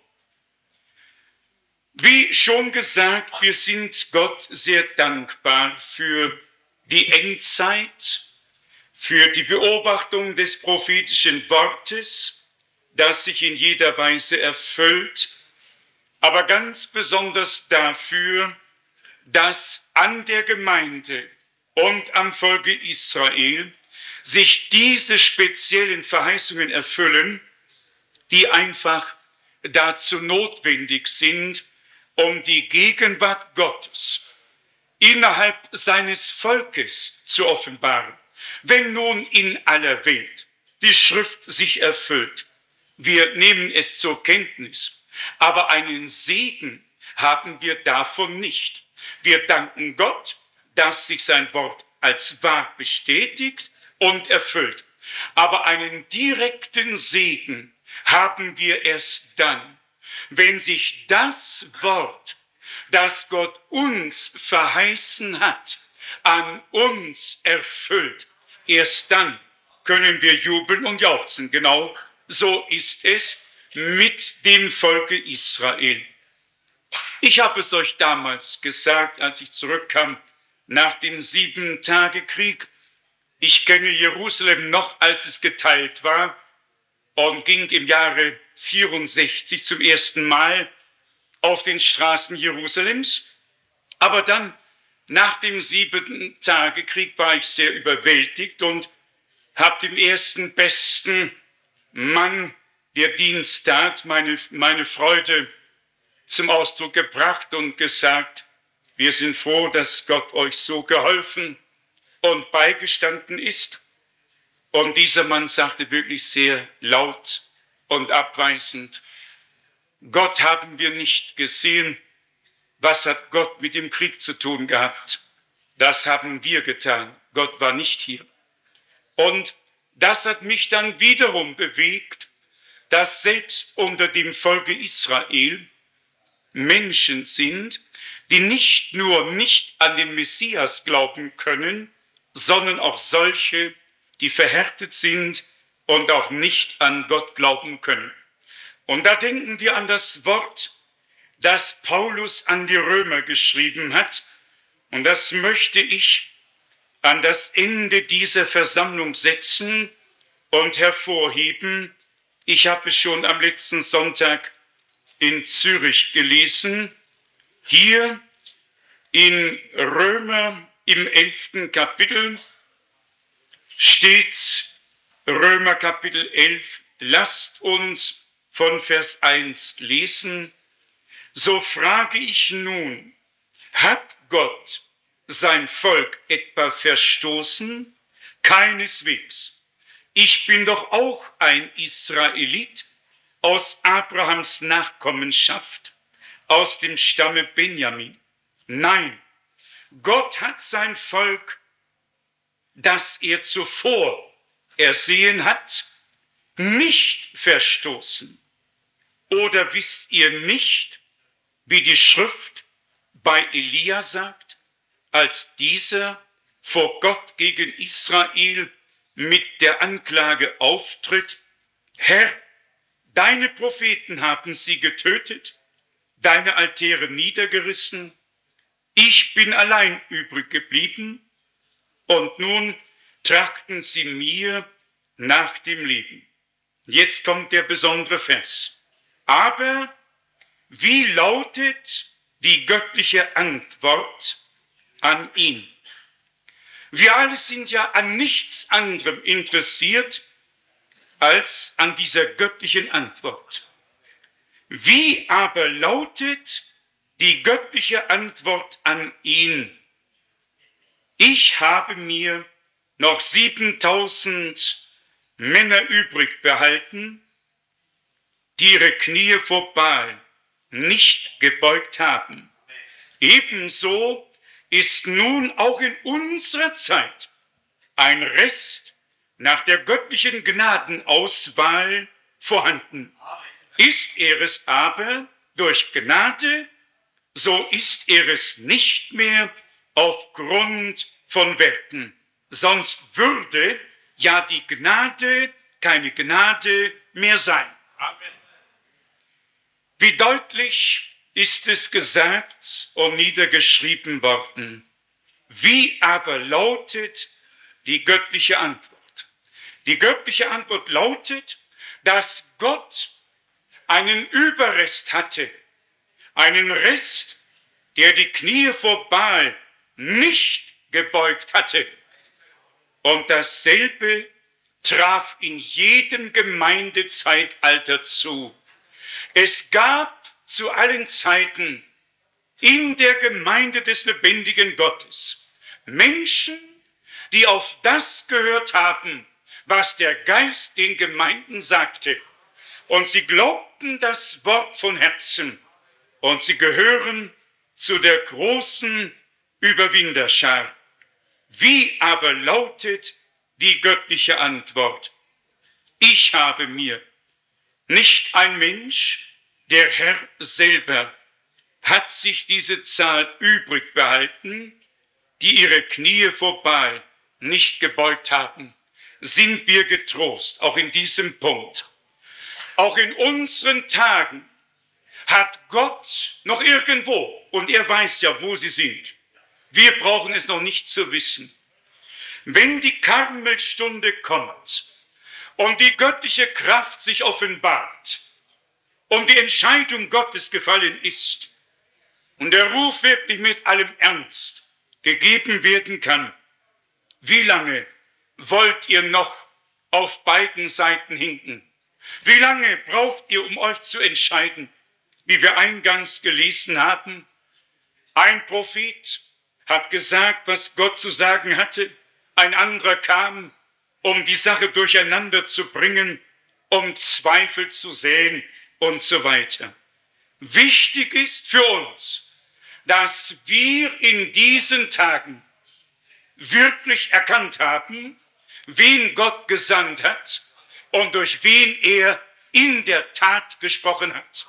Wie schon gesagt, wir sind Gott sehr dankbar für die Endzeit, für die Beobachtung des prophetischen Wortes, das sich in jeder Weise erfüllt, aber ganz besonders dafür, dass an der Gemeinde und am Volke Israel sich diese speziellen Verheißungen erfüllen, die einfach dazu notwendig sind, um die Gegenwart Gottes innerhalb seines Volkes zu offenbaren. Wenn nun in aller Welt die Schrift sich erfüllt, wir nehmen es zur Kenntnis, aber einen Segen haben wir davon nicht. Wir danken Gott, dass sich sein Wort als wahr bestätigt und erfüllt. Aber einen direkten Segen haben wir erst dann, wenn sich das Wort, das Gott uns verheißen hat, an uns erfüllt. Erst dann können wir jubeln und jauchzen. Genau so ist es mit dem Volke Israel. Ich habe es euch damals gesagt, als ich zurückkam nach dem 7-Tage-Krieg. Ich kenne Jerusalem noch, als es geteilt war, und ging im Jahre 64 zum ersten Mal auf den Straßen Jerusalems. Aber dann, nach dem 7-Tage-Krieg, war ich sehr überwältigt und habe dem ersten besten Mann, der Dienst tat, meine Freude zum Ausdruck gebracht und gesagt: Wir sind froh, dass Gott euch so geholfen und beigestanden ist. Und dieser Mann sagte wirklich sehr laut und abweisend: Gott haben wir nicht gesehen. Was hat Gott mit dem Krieg zu tun gehabt? Das haben wir getan. Gott war nicht hier. Und das hat mich dann wiederum bewegt, dass selbst unter dem Volke Israel Menschen sind, die nicht nur nicht an den Messias glauben können, sondern auch solche, die verhärtet sind und auch nicht an Gott glauben können. Und da denken wir an das Wort, das Paulus an die Römer geschrieben hat. Und das möchte ich an das Ende dieser Versammlung setzen und hervorheben. Ich habe es schon am letzten Sonntag in Zürich gelesen. Hier in Römer im 11. Kapitel steht Römer Kapitel 11. Lasst uns von Vers 1 lesen. So frage ich nun, hat Gott sein Volk etwa verstoßen? Keineswegs. Ich bin doch auch ein Israelit aus Abrahams Nachkommenschaft, aus dem Stamme Benjamin. Nein, Gott hat sein Volk, das er zuvor ersehen hat, nicht verstoßen. Oder wisst ihr nicht, wie die Schrift bei Elia sagt, als dieser vor Gott gegen Israel mit der Anklage auftritt: Herr, deine Propheten haben sie getötet, deine Altäre niedergerissen, ich bin allein übrig geblieben und nun trachten sie mir nach dem Leben. Jetzt kommt der besondere Vers. Aber wie lautet die göttliche Antwort an ihn? Wir alle sind ja an nichts anderem interessiert als an dieser göttlichen Antwort. Wie aber lautet die göttliche Antwort an ihn? Ich habe mir noch 7000 Männer übrig behalten, die ihre Knie vor Baal nicht gebeugt haben. Ebenso ist nun auch in unserer Zeit ein Rest nach der göttlichen Gnadenauswahl vorhanden. Ist er es aber durch Gnade, so ist er es nicht mehr aufgrund von Werken. Sonst würde ja die Gnade keine Gnade mehr sein. Amen. Wie deutlich ist es gesagt und niedergeschrieben worden. Wie aber lautet die göttliche Antwort? Die göttliche Antwort lautet, dass Gott einen Überrest hatte, einen Rest, der die Knie vor Baal nicht gebeugt hatte. Und dasselbe traf in jedem Gemeindezeitalter zu. Es gab zu allen Zeiten in der Gemeinde des lebendigen Gottes Menschen, die auf das gehört haben, was der Geist den Gemeinden sagte. Und sie glaubten das Wort von Herzen. Und sie gehören zu der großen Überwinderschar. Wie aber lautet die göttliche Antwort? Ich habe mir, nicht ein Mensch, der Herr selber, hat sich diese Zahl übrig behalten, die ihre Knie vor Baal nicht gebeugt haben. Sind wir getrost, auch in diesem Punkt. Auch in unseren Tagen hat Gott noch irgendwo, und er weiß ja, wo sie sind. Wir brauchen es noch nicht zu wissen. Wenn die Karmelstunde kommt und die göttliche Kraft sich offenbart und die Entscheidung Gottes gefallen ist und der Ruf wirklich mit allem Ernst gegeben werden kann, wie lange wollt ihr noch auf beiden Seiten hinken? Wie lange braucht ihr, um euch zu entscheiden? Wie wir eingangs gelesen haben, ein Prophet hat gesagt, was Gott zu sagen hatte. Ein anderer kam, um die Sache durcheinander zu bringen, um Zweifel zu säen und so weiter. Wichtig ist für uns, dass wir in diesen Tagen wirklich erkannt haben, wen Gott gesandt hat und durch wen er in der Tat gesprochen hat.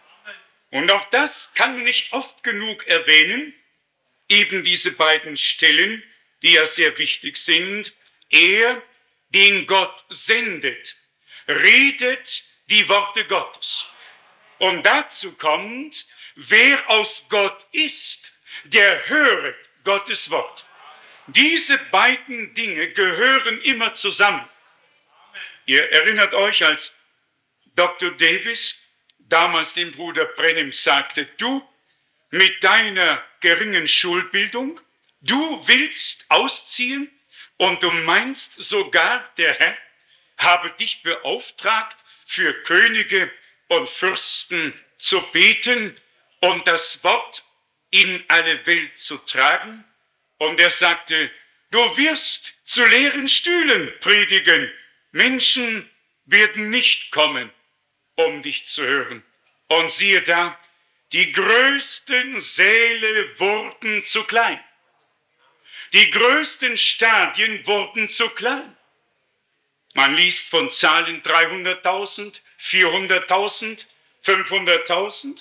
Und auch das kann man nicht oft genug erwähnen, eben diese beiden Stellen, die ja sehr wichtig sind. Er, den Gott sendet, redet die Worte Gottes. Und dazu kommt, wer aus Gott ist, der höret Gottes Wort. Diese beiden Dinge gehören immer zusammen. Ihr erinnert euch, als Dr. Davis damals dem Bruder Branham sagte, du mit deiner geringen Schulbildung, du willst ausziehen und du meinst sogar, der Herr habe dich beauftragt, für Könige und Fürsten zu beten und das Wort in alle Welt zu tragen. Und er sagte, du wirst zu leeren Stühlen predigen. Menschen werden nicht kommen, um dich zu hören. Und siehe da, die größten Säle wurden zu klein. Die größten Stadien wurden zu klein. Man liest von Zahlen 300.000, 400.000, 500.000.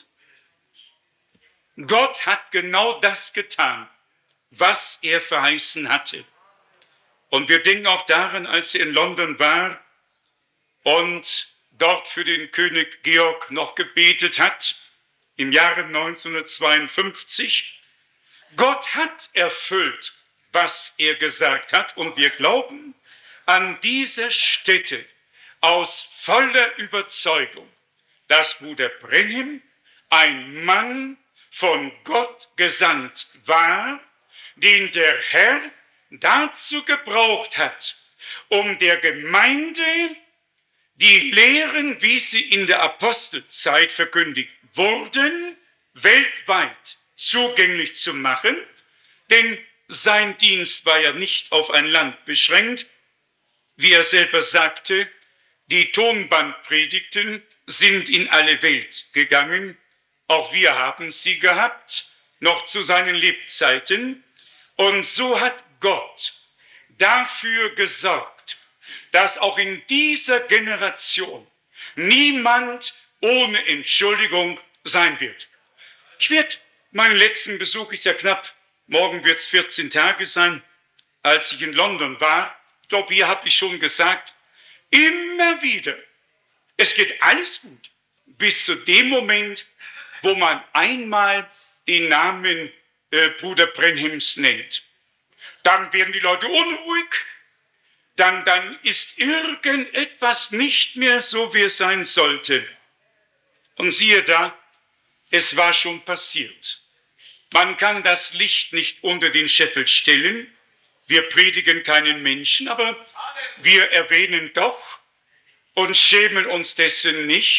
Gott hat genau das getan, was er verheißen hatte. Und wir denken auch daran, als er in London war und dort für den König Georg noch gebetet hat, im Jahre 1952. Gott hat erfüllt, was er gesagt hat, und wir glauben an dieser Stätte aus voller Überzeugung, dass Bruder Branham ein Mann von Gott gesandt war, den der Herr dazu gebraucht hat, um der Gemeinde die Lehren, wie sie in der Apostelzeit verkündigt wurden, weltweit zugänglich zu machen, denn sein Dienst war ja nicht auf ein Land beschränkt. Wie er selber sagte, die Tonbandpredigten sind in alle Welt gegangen. Auch wir haben sie gehabt, noch zu seinen Lebzeiten. Und so hat Gott dafür gesorgt, dass auch in dieser Generation niemand ohne Entschuldigung sein wird. Meinen letzten Besuch ist ja knapp, morgen wird es 14 Tage sein, als ich in London war. Ich glaube, hier habe ich schon gesagt, immer wieder, es geht alles gut, bis zu dem Moment, wo man einmal den Namen Bruder Branhams nennt. Dann werden die Leute unruhig, dann ist irgendetwas nicht mehr so, wie es sein sollte. Und siehe da, es war schon passiert. Man kann das Licht nicht unter den Scheffel stellen. Wir predigen keinen Menschen, aber wir erwähnen doch und schämen uns dessen nicht,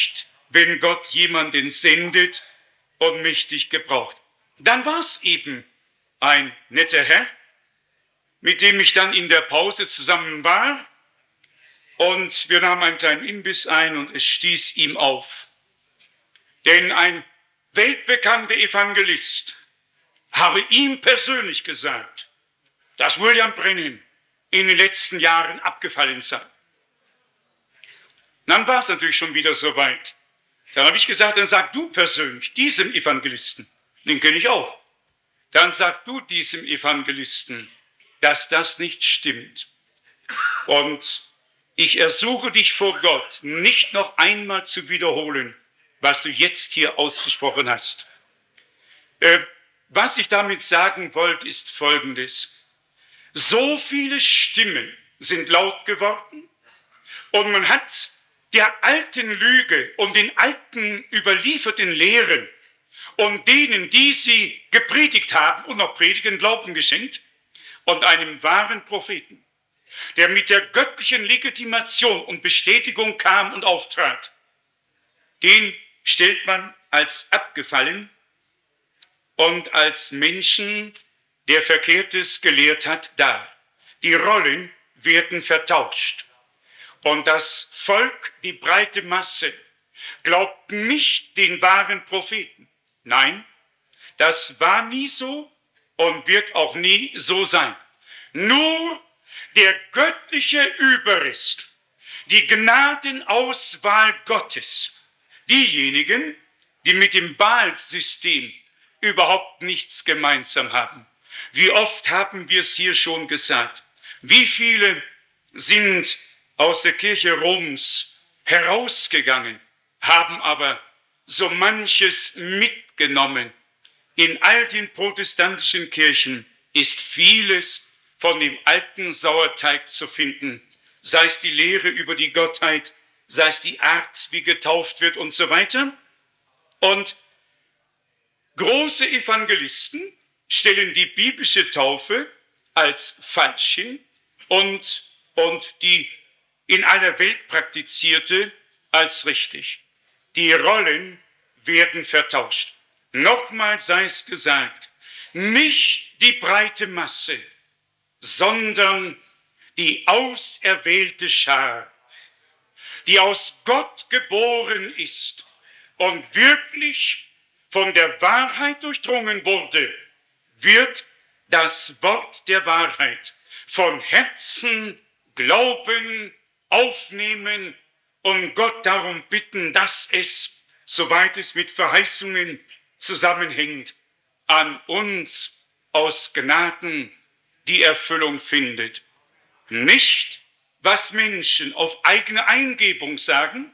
wenn Gott jemanden sendet und mächtig gebraucht. Dann war es eben ein netter Herr, mit dem ich dann in der Pause zusammen war, und wir nahmen einen kleinen Imbiss ein und es stieß ihm auf. Denn ein weltbekannter Evangelist habe ihm persönlich gesagt, dass William Branham in den letzten Jahren abgefallen sei. Dann war es natürlich schon wieder so weit. Dann habe ich gesagt, dann sag du persönlich diesem Evangelisten, den kenne ich auch, dann sag du diesem Evangelisten, dass das nicht stimmt. Und ich ersuche dich vor Gott, nicht noch einmal zu wiederholen, was du jetzt hier ausgesprochen hast. Was ich damit sagen wollte, ist Folgendes. So viele Stimmen sind laut geworden und man hat der alten Lüge und den alten überlieferten Lehren und denen, die sie gepredigt haben und noch predigen, Glauben geschenkt und einem wahren Propheten, der mit der göttlichen Legitimation und Bestätigung kam und auftrat, den stellt man als abgefallen und als Menschen, der Verkehrtes gelehrt hat, dar. Die Rollen werden vertauscht. Und das Volk, die breite Masse, glaubt nicht den wahren Propheten. Nein, das war nie so und wird auch nie so sein. Nur der göttliche Überrest, die Gnadenauswahl Gottes, diejenigen, die mit dem Baal-System überhaupt nichts gemeinsam haben. Wie oft haben wir es hier schon gesagt? Wie viele sind aus der Kirche Roms herausgegangen, haben aber so manches mitgenommen. In all den protestantischen Kirchen ist vieles von dem alten Sauerteig zu finden, sei es die Lehre über die Gottheit, sei es die Art, wie getauft wird und so weiter. Und große Evangelisten stellen die biblische Taufe als falsch hin und die in aller Welt praktizierte als richtig. Die Rollen werden vertauscht. Nochmal sei es gesagt, nicht die breite Masse, sondern die auserwählte Schar, die aus Gott geboren ist und wirklich von der Wahrheit durchdrungen wurde, wird das Wort der Wahrheit von Herzen glauben, aufnehmen und Gott darum bitten, dass es, soweit es mit Verheißungen zusammenhängt, an uns aus Gnaden die Erfüllung findet. Nicht, was Menschen auf eigene Eingebung sagen.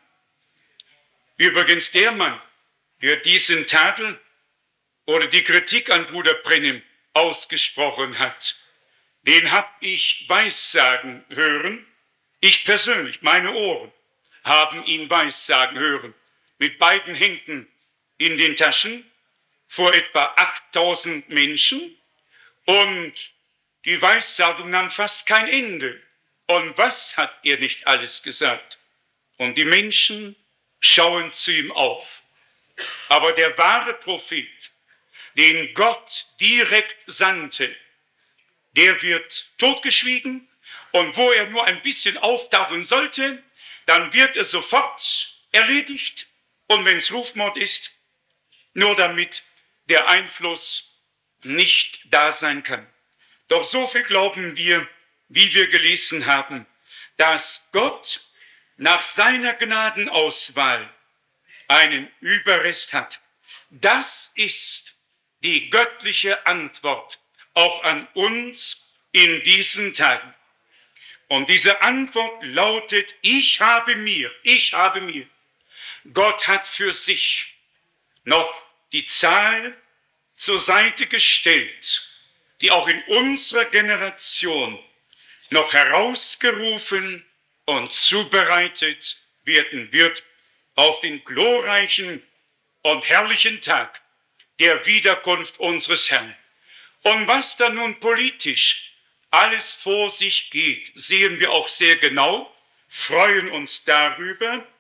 Übrigens der Mann, der diesen Tadel oder die Kritik an Bruder Branham ausgesprochen hat, den habe ich weissagen hören. Ich persönlich, meine Ohren, haben ihn weissagen hören, mit beiden Händen in den Taschen, vor etwa 8000 Menschen. Und die Weissagung nahm fast kein Ende. Und was hat er nicht alles gesagt? Und die Menschen schauen zu ihm auf. Aber der wahre Prophet, den Gott direkt sandte, der wird totgeschwiegen. Und wo er nur ein bisschen auftauchen sollte, dann wird er sofort erledigt. Und wenn es Rufmord ist, nur damit der Einfluss nicht da sein kann. Doch so viel glauben wir, wie wir gelesen haben, dass Gott nach seiner Gnadenauswahl einen Überrest hat. Das ist die göttliche Antwort auch an uns in diesen Tagen. Und diese Antwort lautet, ich habe mir. Gott hat für sich noch die Zahl zur Seite gestellt, die auch in unserer Generation noch herausgerufen und zubereitet werden wird auf den glorreichen und herrlichen Tag der Wiederkunft unseres Herrn. Und was da nun politisch alles vor sich geht, sehen wir auch sehr genau, freuen uns darüber,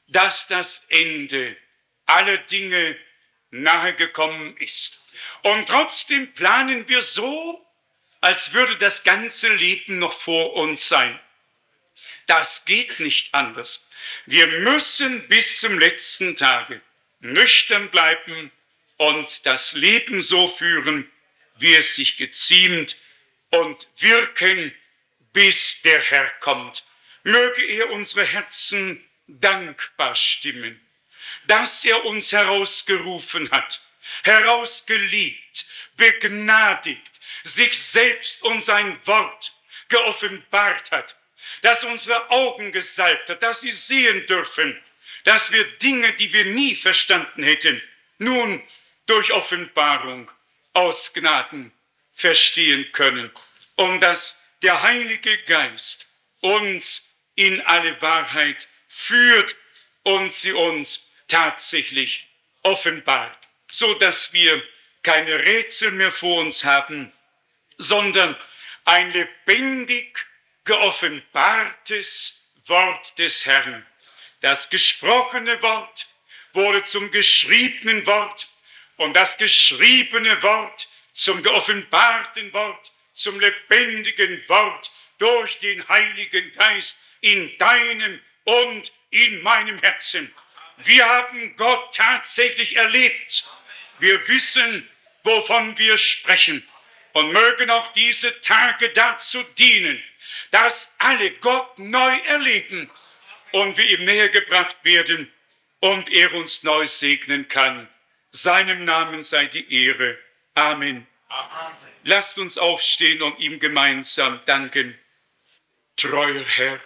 dass das Ende aller Dinge nahegekommen ist. Und trotzdem planen wir so, als würde das ganze Leben noch vor uns sein. Das geht nicht anders. Wir müssen bis zum letzten Tage nüchtern bleiben und das Leben so führen, wie es sich geziemt, und wirken, bis der Herr kommt. Möge er unsere Herzen dankbar stimmen, dass er uns herausgerufen hat, herausgeliebt, begnadigt, sich selbst und sein Wort geoffenbart hat, dass unsere Augen gesalbt hat, dass sie sehen dürfen, dass wir Dinge, die wir nie verstanden hätten, nun durch Offenbarung aus Gnaden verstehen können, und dass der Heilige Geist uns in alle Wahrheit führt und sie uns tatsächlich offenbart, so dass wir keine Rätsel mehr vor uns haben, sondern ein lebendig geoffenbartes Wort des Herrn. Das gesprochene Wort wurde zum geschriebenen Wort und das geschriebene Wort zum geoffenbarten Wort, zum lebendigen Wort durch den Heiligen Geist in deinem und in meinem Herzen. Wir haben Gott tatsächlich erlebt. Wir wissen, wovon wir sprechen, und mögen auch diese Tage dazu dienen, dass alle Gott neu erleben und wir ihm näher gebracht werden und er uns neu segnen kann. Seinem Namen sei die Ehre. Amen. Amen. Lasst uns aufstehen und ihm gemeinsam danken. Treuer Herr,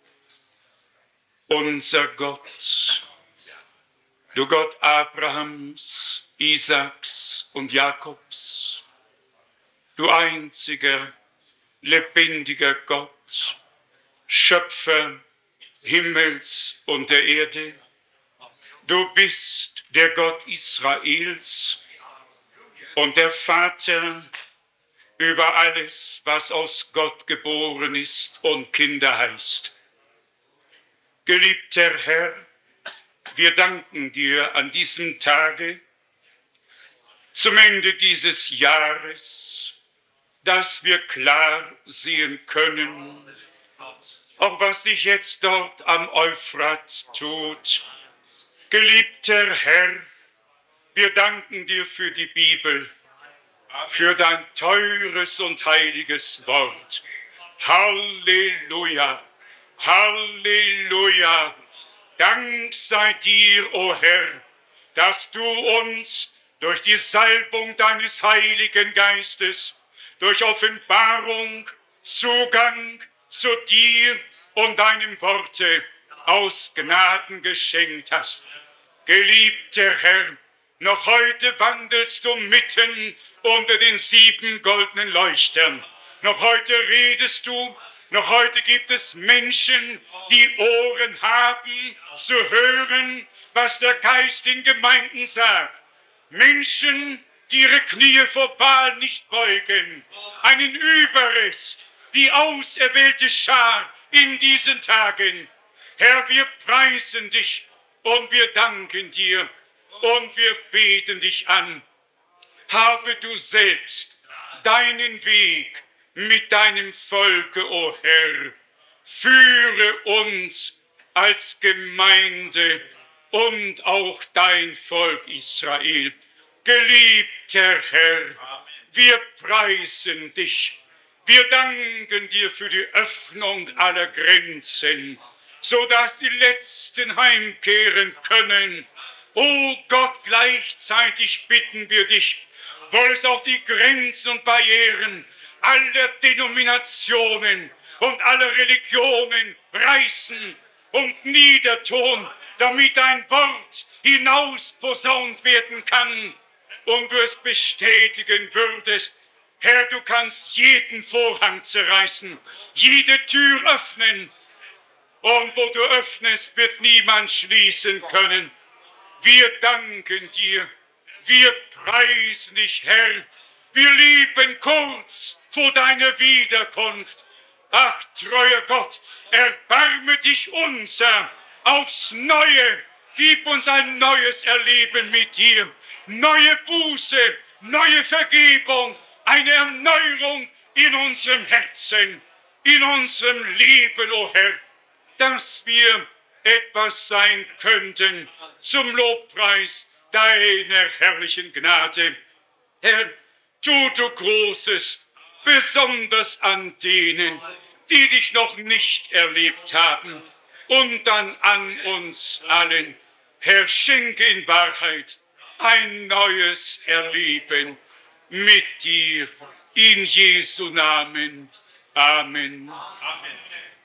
unser Gott, du Gott Abrahams, Isaaks und Jakobs, du einziger, lebendiger Gott, Schöpfer Himmels und der Erde, du bist der Gott Israels und der Vater über alles, was aus Gott geboren ist und Kinder heißt. Geliebter Herr, wir danken dir an diesem Tage, zum Ende dieses Jahres, dass wir klar sehen können, auch was sich jetzt dort am Euphrat tut. Geliebter Herr, wir danken dir für die Bibel, für dein teures und heiliges Wort. Halleluja, Halleluja. Dank sei dir, o Herr, dass du uns durch die Salbung deines Heiligen Geistes, durch Offenbarung, Zugang zu dir und deinem Worte aus Gnaden geschenkt hast. Geliebter Herr, noch heute wandelst du mitten unter den 7 goldenen Leuchtern. Noch heute redest du, noch heute gibt es Menschen, die Ohren haben, zu hören, was der Geist in Gemeinden sagt. Menschen, die ihre Knie vor Baal nicht beugen. Einen Überrest, die auserwählte Schar in diesen Tagen. Herr, wir preisen dich und wir danken dir und wir beten dich an. Habe du selbst deinen Weg mit deinem Volke, o Herr. Führe uns als Gemeinde und auch dein Volk Israel. Geliebter Herr, wir preisen dich. Wir danken dir für die Öffnung aller Grenzen, so dass die Letzten heimkehren können. O Gott, gleichzeitig bitten wir dich, wolltest auch die Grenzen und Barrieren aller Denominationen und aller Religionen reißen und niedertun, damit dein Wort hinausposaunt werden kann und du es bestätigen würdest. Herr, du kannst jeden Vorhang zerreißen, jede Tür öffnen, und wo du öffnest, wird niemand schließen können. Wir danken dir, wir preisen dich, Herr. Wir lieben kurz vor deiner Wiederkunft. Ach, treuer Gott, erbarme dich unser aufs Neue. Gib uns ein neues Erleben mit dir. Neue Buße, neue Vergebung, eine Erneuerung in unserem Herzen, in unserem Leben, o Herr, dass wir etwas sein könnten zum Lobpreis deiner herrlichen Gnade. Herr, tu du Großes, besonders an denen, die dich noch nicht erlebt haben, und dann an uns allen. Herr, schenke in Wahrheit ein neues Erleben mit dir, in Jesu Namen. Amen. Amen.